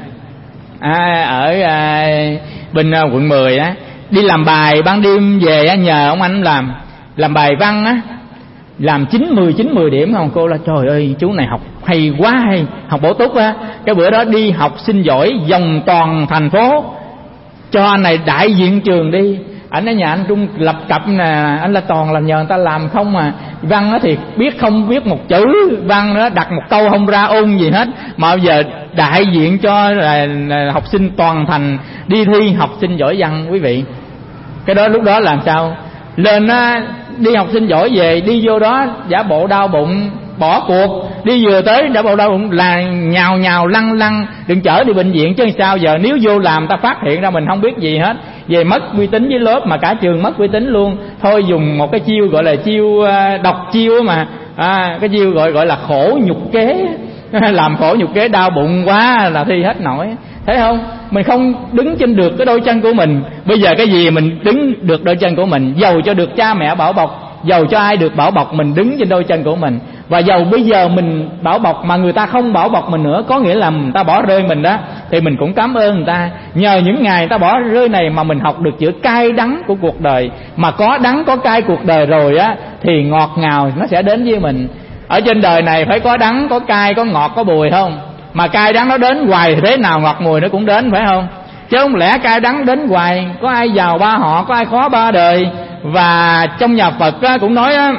à, ở à, bên à, quận mười á, đi làm bài ban đêm về á, nhờ ông anh làm làm bài văn á, làm chín mười chín mười điểm không. Cô là trời ơi chú này học hay quá, hay học bổ túc á. Cái bữa đó đi học sinh giỏi vòng toàn thành phố, cho anh này đại diện trường đi. Anh ở nhà anh Trung lập cập nè, anh là toàn là nhờ người ta làm không à. Văn á thì biết không biết một chữ văn đó, đặt một câu không ra ôn gì hết, mà bây giờ đại diện cho là, là học sinh toàn thành đi thi học sinh giỏi văn quý vị. Cái đó lúc đó làm sao lên á, đi học sinh giỏi về, đi vô đó giả bộ đau bụng, bỏ cuộc, đi vừa tới đã bao đâu là nhào nhào lăn lăn, đừng chở đi bệnh viện chứ sao giờ. Nếu vô làm ta phát hiện ra mình không biết gì hết, về mất uy tín với lớp, mà cả trường mất uy tín luôn. Thôi dùng một cái chiêu gọi là chiêu độc chiêu mà à, cái chiêu gọi gọi là khổ nhục kế làm khổ nhục kế, đau bụng quá là thi hết nổi. Thấy không, mình không đứng trên được cái đôi chân của mình. Bây giờ cái gì mình đứng được đôi chân của mình, dầu cho được cha mẹ bảo bọc, dầu cho ai được bảo bọc, mình đứng trên đôi chân của mình. Và dầu bây giờ mình bảo bọc mà người ta không bảo bọc mình nữa, có nghĩa là người ta bỏ rơi mình đó, thì mình cũng cảm ơn người ta. Nhờ những ngày người ta bỏ rơi này mà mình học được chữ cay đắng của cuộc đời. Mà có đắng có cay cuộc đời rồi á, thì ngọt ngào nó sẽ đến với mình. Ở trên đời này phải có đắng, có cay, có ngọt, có bùi không? Mà cay đắng nó đến hoài thì thế nào ngọt mùi nó cũng đến, phải không? Chứ không lẽ cay đắng đến hoài, có ai giàu ba họ, có ai khó ba đời. Và trong nhà Phật á, cũng nói á,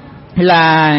là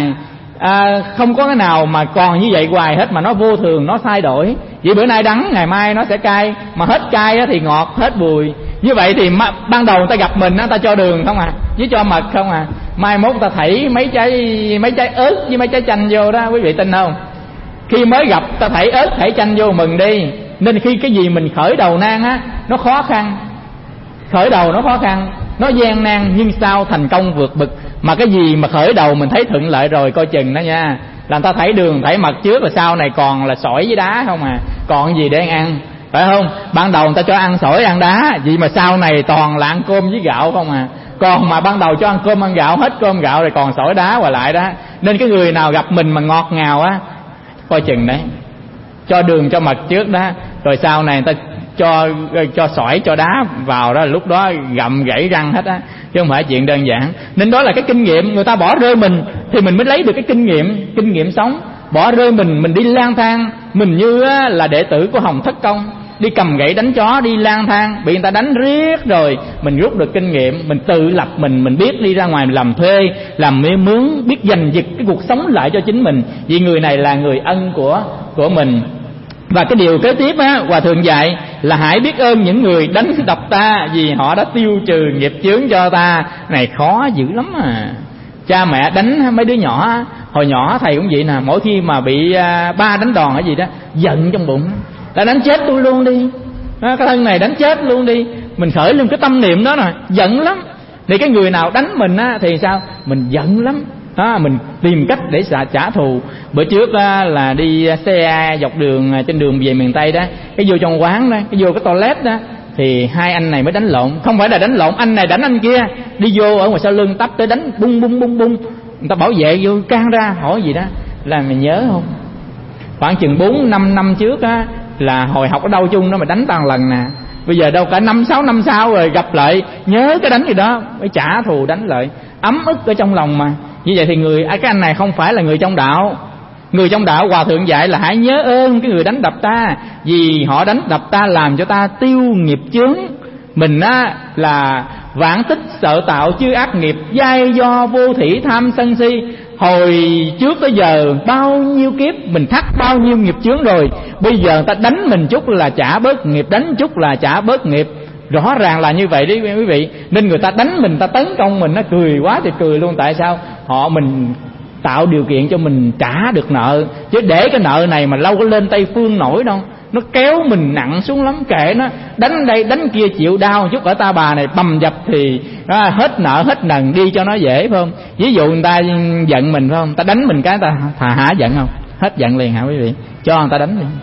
à, không có cái nào mà còn như vậy hoài hết, mà nó vô thường, nó thay đổi. Vậy bữa nay đắng, ngày mai nó sẽ cay, mà hết cay á, thì ngọt, hết bùi. Như vậy thì ban đầu người ta gặp mình á, ta cho đường không à, với cho mật không à. Mai mốt ta thảy mấy trái mấy trái ớt với mấy trái chanh vô đó, quý vị tin không? Khi mới gặp ta thảy ớt thảy chanh vô mừng đi. Nên khi cái gì mình khởi đầu nan á, nó khó khăn, khởi đầu nó khó khăn, nó gian nan, nhưng sau thành công vượt bực. Mà cái gì mà khởi đầu mình thấy thuận lợi rồi, coi chừng đó nha, làm ta thảy đường thảy mật trước, là sau này còn là sỏi với đá không à, còn gì để ăn, phải không? Ban đầu người ta cho ăn sỏi ăn đá, vậy mà sau này toàn là ăn cơm với gạo không à. Còn mà ban đầu cho ăn cơm ăn gạo, hết cơm gạo rồi còn sỏi đá và lại đó. Nên cái người nào gặp mình mà ngọt ngào á, coi chừng đấy, cho đường cho mật trước đó, rồi sau này người ta cho cho sỏi cho đá vào đó, lúc đó gặm gãy răng hết á, chứ không phải chuyện đơn giản. Nên đó là cái kinh nghiệm. Người ta bỏ rơi mình thì mình mới lấy được cái kinh nghiệm, kinh nghiệm sống. Bỏ rơi mình, mình đi lang thang, mình như là đệ tử của Hồng Thất Công, đi cầm gậy đánh chó, đi lang thang, bị người ta đánh riết rồi mình rút được kinh nghiệm, mình tự lập mình, mình biết đi ra ngoài mình làm thuê, làm mê mướn, biết giành giật cái cuộc sống lại cho chính mình, vì người này là người ân của của mình. Và cái điều kế tiếp á, Hòa Thượng dạy là hãy biết ơn những người đánh đập ta, vì họ đã tiêu trừ nghiệp chướng cho ta. Này khó dữ lắm à. Cha mẹ đánh mấy đứa nhỏ, hồi nhỏ thầy cũng vậy nè, mỗi khi mà bị ba đánh đòn hay gì đó, giận trong bụng, là đánh chết tôi luôn đi, cái thân này đánh chết luôn đi. Mình khởi lên cái tâm niệm đó nè, giận lắm. Thì cái người nào đánh mình á thì sao? Mình giận lắm. Đó, mình tìm cách để trả, trả thù. Bữa trước á, là đi xe dọc đường trên đường về miền Tây đó, cái vô trong quán đó, cái vô cái toilet đó, thì hai anh này mới đánh lộn. Không phải là đánh lộn, anh này đánh anh kia, đi vô ở ngoài sau lưng tấp tới đánh bung bung bung bung. Người ta bảo vệ vô can ra hỏi gì đó, là mày nhớ không? Khoảng chừng bốn năm năm trước á, là hồi học ở đâu chung đó mà đánh toàn lần nè. Bây giờ đâu cả năm sáu năm sau rồi gặp lại, nhớ cái đánh gì đó mới trả thù đánh lại, ấm ức ở trong lòng mà. Như vậy thì người cái anh này không phải là người trong đạo. Người trong đạo Hòa Thượng dạy là hãy nhớ ơn cái người đánh đập ta, vì họ đánh đập ta làm cho ta tiêu nghiệp chướng. Mình á là vạn tích sợ tạo chư ác nghiệp, giai do vô thỉ tham sân si. Hồi trước tới giờ bao nhiêu kiếp mình thắt bao nhiêu nghiệp chướng rồi, bây giờ người ta đánh mình chút là trả bớt nghiệp, đánh chút là trả bớt nghiệp. Rõ ràng là như vậy đấy quý vị. Nên người ta đánh mình, ta tấn công mình, nó cười quá thì cười luôn. Tại sao? Họ mình tạo điều kiện cho mình trả được nợ, chứ để cái nợ này mà lâu có lên Tây Phương nổi đâu, nó kéo mình nặng xuống lắm. Kệ nó, đánh đây đánh kia chịu đau chút, ở ta bà này bầm dập thì à, hết nợ hết nần đi cho nó dễ, phải không? Ví dụ người ta giận mình, phải không? Ta đánh mình cái ta thà hả giận không? Hết giận liền hả quý vị? Cho người ta đánh đi.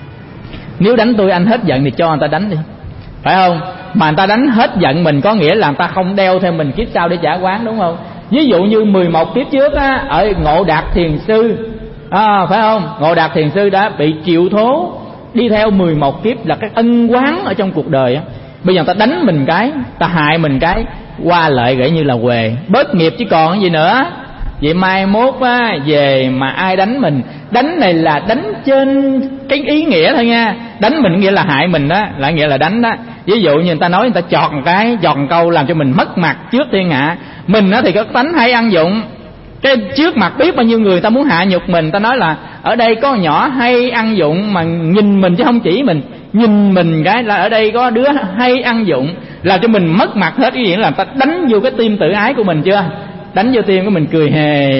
Nếu đánh tôi anh hết giận thì cho người ta đánh đi, phải không? Mà người ta đánh hết giận mình có nghĩa là người ta không đeo theo mình kiếp sau để trả quán, đúng không? Ví dụ như mười một kiếp trước á, ở Ngộ Đạt Thiền Sư, à, phải không? Ngộ Đạt Thiền Sư đã bị triệu thố đi theo mười một kiếp, là cái ân oán ở trong cuộc đời á. Bây giờ ta đánh mình cái, ta hại mình cái, qua lợi gãy như là huề, bớt nghiệp chứ còn cái gì nữa. Vậy mai mốt á, về mà ai đánh mình, đánh này là đánh trên cái ý nghĩa thôi nha. Đánh mình nghĩa là hại mình đó, là nghĩa là đánh đó. Ví dụ như người ta nói người ta chọt một cái, chọt một câu làm cho mình mất mặt trước thiên hạ. Mình á thì có tánh hay ăn dụng, cái trước mặt biết bao nhiêu người ta muốn hạ nhục mình, ta nói là ở đây có nhỏ hay ăn dụng, mà nhìn mình chứ không chỉ mình, nhìn mình cái là ở đây có đứa hay ăn dụng, làm cho mình mất mặt hết. Ý nghĩa là ta đánh vô cái tim tự ái của mình chưa? Đánh vô tim của mình cười hề,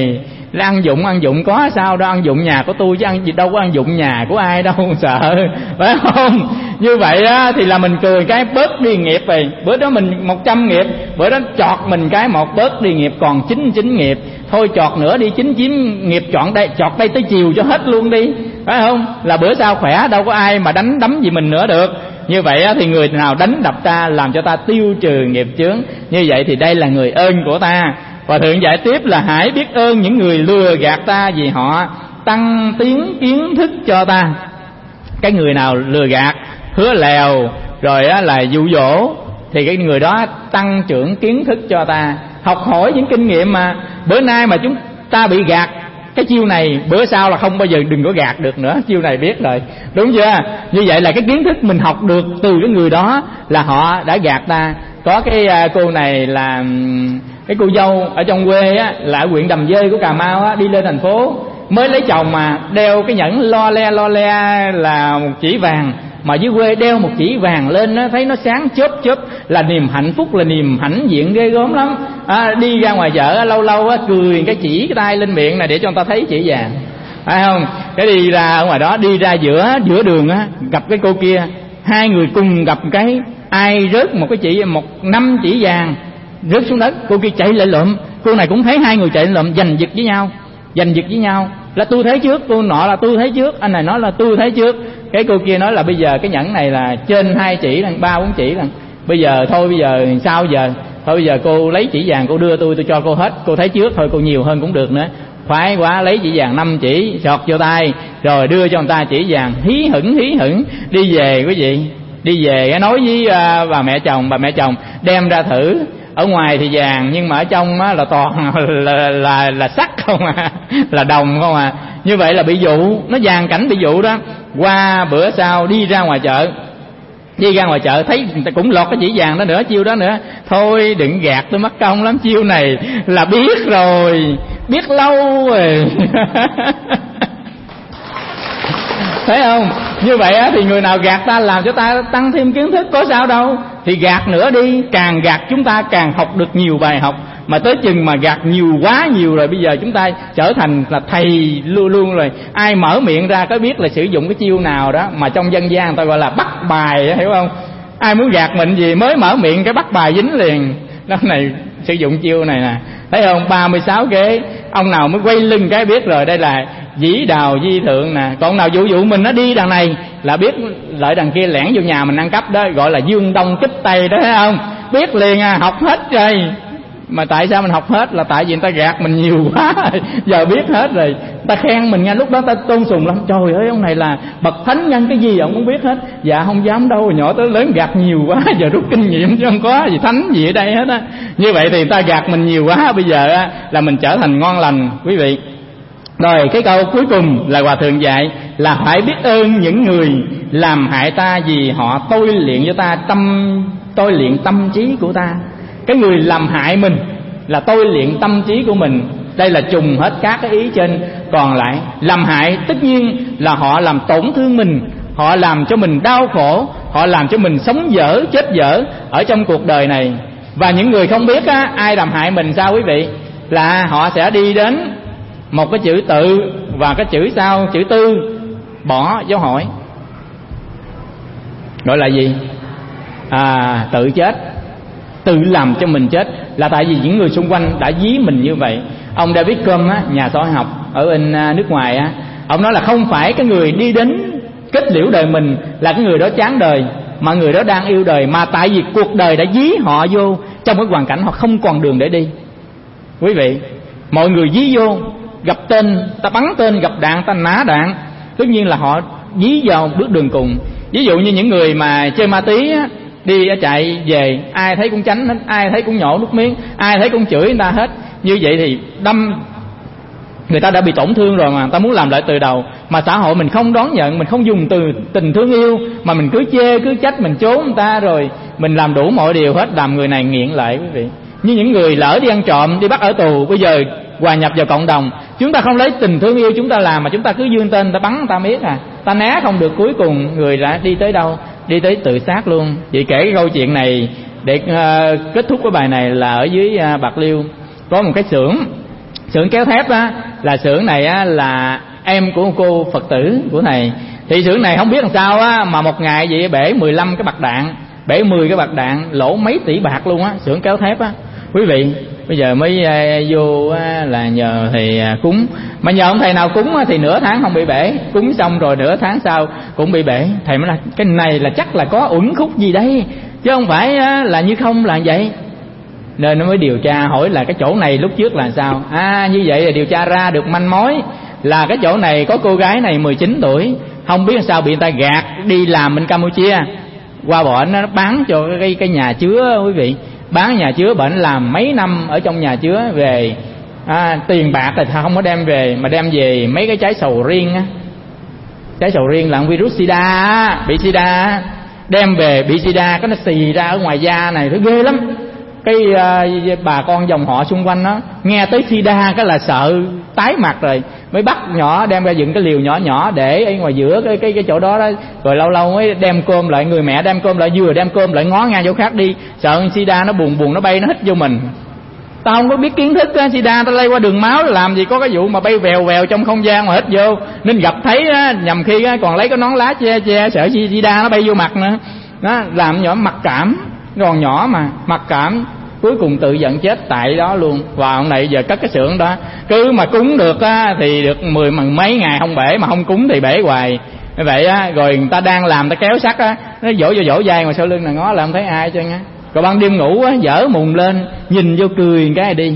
là ăn dụng ăn dụng có sao đâu, ăn dụng nhà của tôi chứ ăn gì đâu có ăn dụng nhà của ai đâu sợ, phải không? Như vậy á thì là mình cười cái bớt đi nghiệp rồi. Bữa đó mình một trăm nghiệp, bữa đó chọt mình cái một bớt đi nghiệp còn chín mươi chín nghiệp. Thôi chọt nữa đi chín mươi chín nghiệp, chọn đây chọt đây tới chiều cho hết luôn đi, phải không? Là bữa sau khỏe, đâu có ai mà đánh đấm gì mình nữa được. Như vậy á, thì người nào đánh đập ta làm cho ta tiêu trừ nghiệp chướng, như vậy thì đây là người ơn của ta. Và Thượng dạy tiếp là hãy biết ơn những người lừa gạt ta, vì họ tăng tiến kiến thức cho ta. Cái người nào lừa gạt, hứa lèo rồi á, là dụ dỗ, thì cái người đó tăng trưởng kiến thức cho ta, học hỏi những kinh nghiệm mà bữa nay mà chúng ta bị gạt cái chiêu này, bữa sau là không bao giờ đừng có gạt được nữa, chiêu này biết rồi, đúng chưa? Như vậy là cái kiến thức mình học được từ cái người đó là họ đã gạt ta. Có cái cô này là cái cô dâu ở trong quê á, là ở huyện Đầm Dơi của Cà Mau á, đi lên thành phố mới lấy chồng mà đeo cái nhẫn lo le lo le là một chỉ vàng, mà dưới quê đeo một chỉ vàng lên á, thấy nó sáng chớp chớp là niềm hạnh phúc, là niềm hãnh diện ghê gớm lắm. À, đi ra ngoài chợ lâu lâu á, cười cái chỉ cái tay lên miệng này để cho người ta thấy chỉ vàng, phải không? Cái đi ra ở ngoài đó, đi ra giữa giữa đường á, gặp cái cô kia, hai người cùng gặp cái ai rớt một cái chỉ một năm chỉ vàng rớt xuống đất, cô kia chạy lại lượm, cô này cũng thấy hai người chạy lại lượm, giành giật với nhau, giành giật với nhau là tôi thấy trước, cô nọ là tôi thấy trước, anh này nói là tôi thấy trước. Cái cô kia nói là bây giờ cái nhẫn này là trên hai chỉ lần, ba bốn chỉ lần, bây giờ thôi bây giờ sao giờ, thôi bây giờ cô lấy chỉ vàng cô đưa tôi, tôi cho cô hết, cô thấy trước thôi, cô nhiều hơn cũng được nữa. Khoái quá, lấy chỉ vàng năm chỉ sọt vô tay rồi đưa cho người ta chỉ vàng, hí hửng hí hửng đi về. Quý vị đi về nói với uh, bà mẹ chồng, bà mẹ chồng đem ra thử, ở ngoài thì vàng nhưng mà ở trong á, là toàn là, là, là, là sắt không à, là đồng không à. Như vậy là bị dụ, nó vàng cảnh bị dụ đó. Qua bữa sau đi ra ngoài chợ, đi ra ngoài chợ thấy người ta cũng lọt cái chỉ vàng đó nữa, chiêu đó nữa. Thôi đừng gạt tôi mất công lắm, chiêu này là biết rồi, biết lâu rồi. Thấy không? Như vậy á, thì người nào gạt ta làm cho ta tăng thêm kiến thức có sao đâu. Thì gạt nữa đi, càng gạt chúng ta càng học được nhiều bài học. Mà tới chừng mà gạt nhiều quá nhiều rồi, bây giờ chúng ta trở thành là thầy luôn luôn rồi. Ai mở miệng ra có biết là sử dụng cái chiêu nào đó, mà trong dân gian người ta gọi là bắt bài, hiểu không? Ai muốn gạt mình gì mới mở miệng cái bắt bài dính liền. Đó này sử dụng chiêu này nè, thấy không? ba mươi sáu kế, ông nào mới quay lưng cái biết rồi, đây là dĩ đào di thượng nè. Còn nào dụ dụ mình nó đi đằng này là biết lợi đằng kia lẻn vô nhà mình ăn cắp đó, gọi là dương đông kích tây đó, thấy không? Biết liền à, học hết rồi. Mà tại sao mình học hết là tại vì người ta gạt mình nhiều quá rồi. Giờ biết hết rồi, ta khen mình ngay lúc đó ta tôn sùng lắm, trời ơi ông này là bậc thánh nhân cái gì ông cũng biết hết. Dạ không dám đâu, nhỏ tới lớn gạt nhiều quá, giờ rút kinh nghiệm chứ không có gì thánh gì ở đây hết á. Như vậy thì người ta gạt mình nhiều quá, bây giờ á, là mình trở thành ngon lành quý vị. Rồi cái câu cuối cùng là Hòa Thượng dạy là phải biết ơn những người làm hại ta, vì họ tôi luyện cho ta tâm, tôi luyện tâm trí của ta. Cái người làm hại mình là tôi luyện tâm trí của mình. Đây là trùng hết các cái ý trên. Còn lại làm hại tất nhiên là họ làm tổn thương mình, họ làm cho mình đau khổ, họ làm cho mình sống dở chết dở ở trong cuộc đời này. Và những người không biết á, ai làm hại mình sao quý vị, là họ sẽ đi đến một cái chữ tự và cái chữ sau chữ tư, bỏ dấu hỏi, gọi là gì? À, tự chết, tự làm cho mình chết. Là tại vì những người xung quanh đã dí mình như vậy. Ông David Hume á, nhà xã hội học ở bên nước ngoài á, ông nói là không phải cái người đi đến kết liễu đời mình là cái người đó chán đời, mà người đó đang yêu đời, mà tại vì cuộc đời đã dí họ vô trong cái hoàn cảnh họ không còn đường để đi. Quý vị, mọi người dí vô, gặp tên ta bắn tên, gặp đạn ta nã đạn, tất nhiên là họ dí vào bước đường cùng. Ví dụ như những người mà chơi ma túy á, đi chạy về ai thấy cũng tránh hết, ai thấy cũng nhổ nước miếng, ai thấy cũng chửi người ta hết. Như vậy thì đâm người ta đã bị tổn thương rồi, mà người ta muốn làm lại từ đầu, mà xã hội mình không đón nhận, mình không dùng từ tình thương yêu, mà mình cứ chê cứ trách, mình trốn người ta, rồi mình làm đủ mọi điều hết, làm người này nghiện lại quý vị. Như những người lỡ đi ăn trộm, đi bắt ở tù, bây giờ hòa nhập vào cộng đồng, chúng ta không lấy tình thương yêu chúng ta làm, mà chúng ta cứ dương tên ta bắn người ta miết à, ta né không được, cuối cùng người đã đi tới đâu? Đi tới tự sát luôn. Chị kể cái câu chuyện này để uh, kết thúc cái bài này là ở dưới uh, Bạc Liêu có một cái xưởng Xưởng kéo thép á, là xưởng này á, là em của cô Phật tử của thầy. Thì xưởng này không biết làm sao á, mà một ngày vậy bể mười lăm cái bạc đạn, bể mười cái bạc đạn, lỗ mấy tỷ bạc luôn á, xưởng kéo thép á. Quý vị, bây giờ mới vô là nhờ thầy cúng. Mà nhờ ông thầy nào cúng thì nửa tháng không bị bể, cúng xong rồi nửa tháng sau cũng bị bể. Thầy mới là cái này là chắc là có uẩn khúc gì đây, chứ không phải là như không là vậy. Nên nó mới điều tra hỏi là cái chỗ này lúc trước là sao. À như vậy là điều tra ra được manh mối là cái chỗ này có cô gái này mười chín tuổi, không biết sao bị người ta gạt đi làm bên Campuchia, qua bọn nó bán cho cái, cái nhà chứa. Quý vị, bán nhà chứa, bệnh làm mấy năm ở trong nhà chứa về, à, tiền bạc thì không có đem về, mà đem về mấy cái trái sầu riêng á. Trái sầu riêng là virus sida á, bị sida, đem về bị sida, cái nó xì ra ở ngoài da này, nó ghê lắm. Cái uh, bà con dòng họ xung quanh đó nghe tới sida cái là sợ tái mặt rồi, mới bắt nhỏ đem ra dựng cái liều nhỏ nhỏ để ở ngoài giữa cái cái cái chỗ đó đó, rồi lâu lâu mới đem cơm lại, người mẹ đem cơm lại, vừa đem cơm lại ngó ngang chỗ khác đi, sợ sida nó buồn buồn nó bay nó hít vô mình. Tao không có biết kiến thức á, sida tao lây qua đường máu, làm gì có cái vụ mà bay vèo vèo trong không gian mà hít vô, nên gặp thấy á, nhầm khi á, còn lấy cái nón lá che che sợ sida nó bay vô mặt nữa. Đó, làm nhỏ mặc cảm, còn nhỏ mà mặc cảm, cuối cùng tự giận chết tại đó luôn. Và ông này giờ cất cái xưởng đó, cứ mà cúng được á thì được mười mấy ngày không bể, mà không cúng thì bể hoài. Như vậy á, rồi người ta đang làm, ta kéo sắt á, nó vỗ vô vỗ vai mà sau lưng là ngó là không thấy ai cho nghe. Rồi ban đêm ngủ á, dở mùng lên nhìn vô cười cái đi,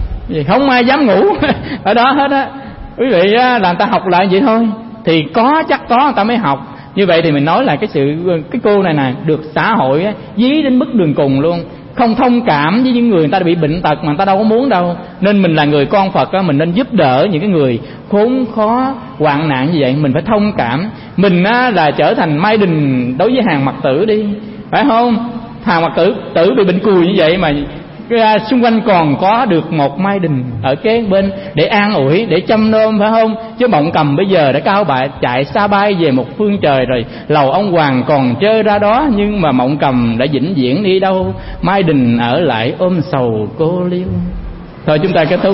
không ai dám ngủ ở đó hết á. Quý vị á, là người ta học lại vậy thôi, thì có chắc có người ta mới học. Như vậy thì mình nói là cái sự cái cô này nè được xã hội á, dí đến mức đường cùng luôn, không thông cảm với những người người ta bị bệnh tật mà người ta đâu có muốn đâu. Nên mình là người con Phật á, mình nên giúp đỡ những cái người khốn khó hoạn nạn như vậy, mình phải thông cảm. Mình á, là trở thành Mai Đình đối với hàng Mật Tử đi, phải không? Hàng Mật Tử tử bị bệnh cùi như vậy mà xung quanh còn có được một Mai Đình ở kế bên để an ủi, để chăm nom, phải không? Chứ Mộng Cầm bây giờ đã cao bại chạy xa bay về một phương trời rồi, lầu ông Hoàng còn chơi ra đó, nhưng mà Mộng Cầm đã vĩnh viễn đi đâu, Mai Đình ở lại ôm sầu cô liêu. Thôi chúng ta kết thúc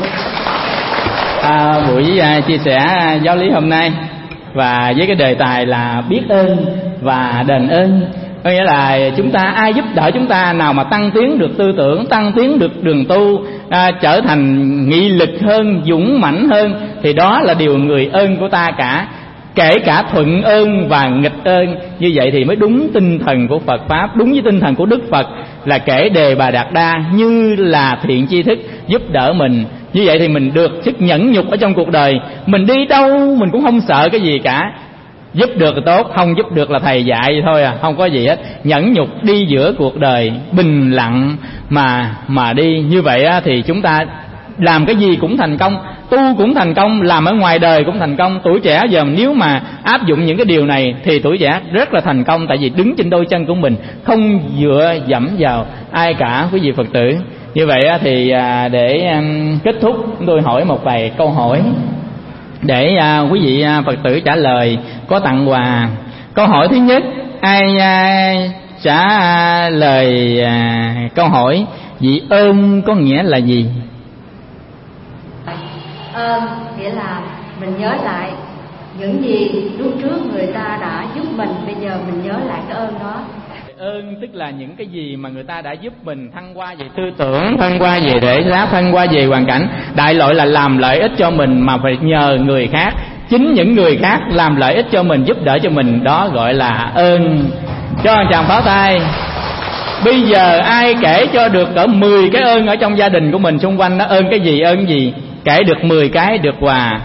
à, buổi à, chia sẻ à, giáo lý hôm nay, và với cái đề tài là biết ơn và đền ơn. Có nghĩa là chúng ta ai giúp đỡ chúng ta, nào mà tăng tiến được tư tưởng, tăng tiến được đường tu, à, trở thành nghị lực hơn, dũng mãnh hơn, thì đó là điều người ơn của ta cả. Kể cả thuận ơn và nghịch ơn. Như vậy thì mới đúng tinh thần của Phật Pháp, đúng với tinh thần của Đức Phật là kể Đề Bà Đạt Đa như là thiện tri thức giúp đỡ mình. Như vậy thì mình được sức nhẫn nhục ở trong cuộc đời, mình đi đâu mình cũng không sợ cái gì cả. Giúp được là tốt, không giúp được là thầy dạy thôi à, không có gì hết. Nhẫn nhục đi giữa cuộc đời, bình lặng mà mà đi. Như vậy á, thì chúng ta làm cái gì cũng thành công, tu cũng thành công, làm ở ngoài đời cũng thành công. Tuổi trẻ giờ nếu mà áp dụng những cái điều này thì tuổi trẻ rất là thành công, tại vì đứng trên đôi chân của mình, không dựa dẫm vào ai cả, quý vị Phật tử. Như vậy á, thì để kết thúc tôi hỏi một vài câu hỏi để à, quý vị à, Phật tử trả lời, có tặng quà. Câu hỏi thứ nhất, ai à, trả à, lời à, câu hỏi vị ơn có nghĩa là gì? Ơn nghĩa là mình nhớ lại những gì lúc trước người ta đã giúp mình, bây giờ mình nhớ lại cái ơn đó. Ơn tức là những cái gì mà người ta đã giúp mình, thăng qua về tư tưởng, thăng qua về thể xác, thăng qua về hoàn cảnh. Đại loại là làm lợi ích cho mình mà phải nhờ người khác. Chính những người khác làm lợi ích cho mình, giúp đỡ cho mình, đó gọi là ơn. Cho một tràng pháo tay. Bây giờ ai kể cho được cỡ mười cái ơn ở trong gia đình của mình xung quanh, nó ơn cái gì, ơn gì? Kể được mười cái được quà.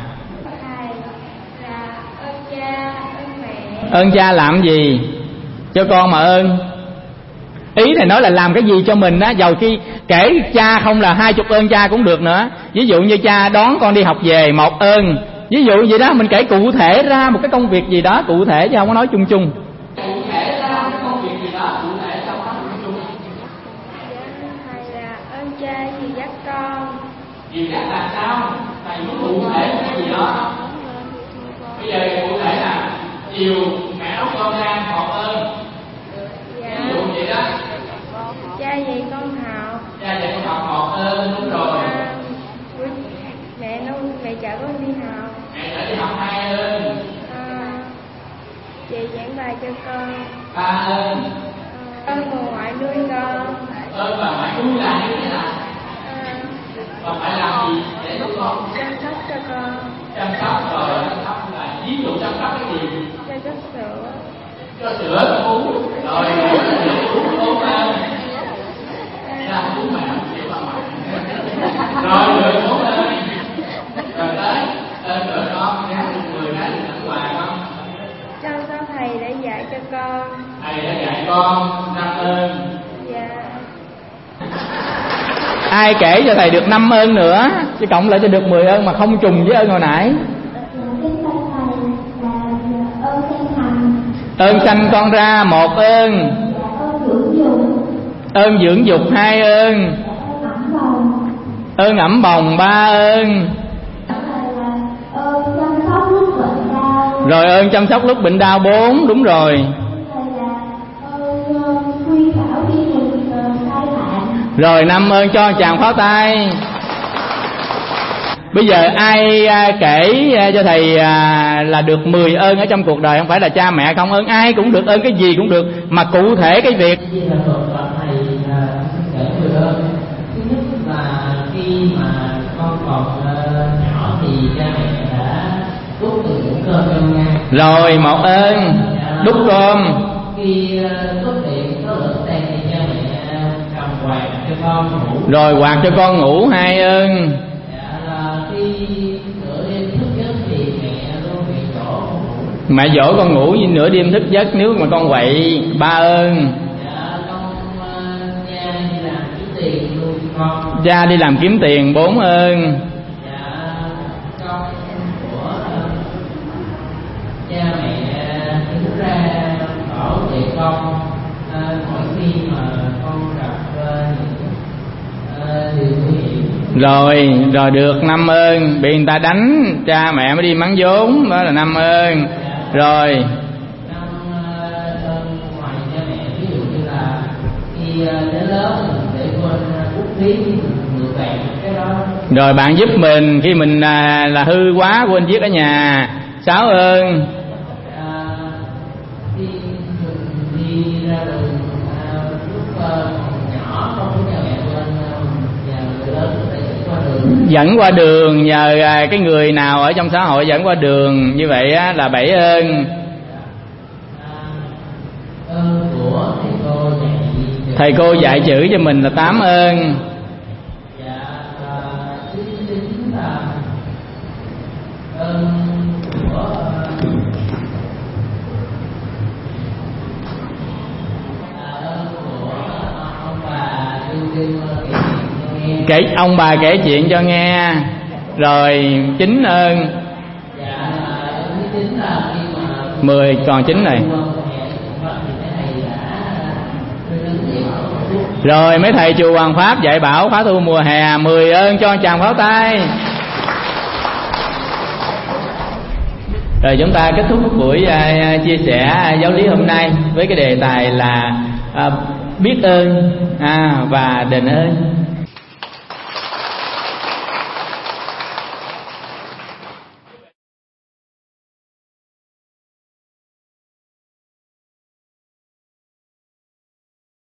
Ơn cha làm gì cho con mà ơn? Ý thầy nói là làm cái gì cho mình á, dầu khi kể cha không là hai chục ơn cha cũng được nữa. Ví dụ như cha đón con đi học về, một ơn. Ví dụ vậy đó, mình kể cụ thể ra một cái công việc gì đó cụ thể, chứ không có nói chung chung. Cụ thể ra cái công việc gì đó cụ thể, không có nói chung chung. Thầy là ơn cha dìu dắt con. Dìu dắt là sao? Thầy muốn cụ thể cái gì đó. Bây giờ cụ thể là chiều mẹ nấu cơm ra, một ơn. Dạ. Ví dụ vậy đó. Cha dạy con học. Cha dạy con học, một ơn, đúng rồi. À, mẹ thầy chở con đi học. Thầy chở đi học hai ơn. À, chị giảng bài cho con. Ba ơn. À, ơn bà ngoại nuôi con. Ơn bà ngoại nuôi là như thế nào? À, Bà phải làm gì để nuôi con? chăm sóc cho con. Chăm sóc rồi chăm sóc là ví dụ chăm sóc cái gì? Cho chút sữa. Cho sữa uống rồi uống uống ơn. Ra uống mẹ chịu bà ngoại. Rồi rồi uống ơn. Rồi tới ơn rồi con nhá người đã được tặng quà không? Chăm sóc thầy để dạy cho con. Thầy đã dạy con năm ơn. Dạ. Ai kể cho thầy được năm ơn nữa, chứ cộng lại cho được mười ơn mà không trùng với ơn hồi nãy. Ơn sanh con ra một ơn. Ơn dưỡng dục hai ơn. Ơn ẩm bồng ba ơn. Rồi ơn chăm sóc lúc bệnh đau bốn. Đúng rồi. Rồi năm ơn cho chàng pháo tay. Bây giờ ai à, kể à, cho thầy à, là được mười ơn ở trong cuộc đời, không phải là cha mẹ không ơn, ai cũng được ơn cái gì cũng được, mà cụ thể cái việc. Thầy kể mười ơn. Thứ nhất là khi mà con còn nhỏ thì cha mẹ đã đút từ ngũ cơm cho nghe. Rồi một ơn đút cơm. Khi xuất hiện có lửa đèn thì cha mẹ cầm quạt cho con ngủ. Rồi quạt cho con ngủ hai ơn. Dạ, là khi nửa đêm thức giấc thì mẹ luôn bị dỗ con ngủ. Mẹ dỗ con ngủ như nửa đêm thức giấc nếu mà con quậy ba ơn. Dạ, con cha đi làm kiếm tiền nuôi con. Cha đi làm kiếm tiền bốn ơn. Dạ, con của cha mẹ đứng ra bảo vệ con mỗi khi mà con gặp những điều nguy hiểm. Rồi, rồi được năm ơn. Bị người ta đánh cha mẹ mới đi mắng vốn, đó là năm ơn. Rồi Năm ơn ngoài cha mẹ, ví dụ như là khi đến lớp mình để quên bút viết mượn bạn cái đó. Rồi bạn giúp mình khi mình à, là hư quá quên viết ở nhà sáu ơn. À, khi mình đi ra đường à, lúc uh, nhỏ không có nhà mẹ quên nhà người lớn để dẫn qua đường. Dẫn qua đường nhờ à, cái người nào ở trong xã hội dẫn qua đường, như vậy á, là bảy ơn. À, ơn của thầy cô dạy Thầy cô dạy chữ cho mình là tám ơn. dạ à, thứ chín là ơn của kể ông bà kể chuyện cho nghe. Rồi chín ơn. Mười còn chín này. Rồi mấy thầy chùa Hoàng Pháp dạy bảo khóa tu mùa hè. Mười ơn cho chàng pháo tay. Rồi chúng ta kết thúc buổi uh, chia sẻ giáo lý hôm nay với cái đề tài là uh, biết ơn à, và đền ơn.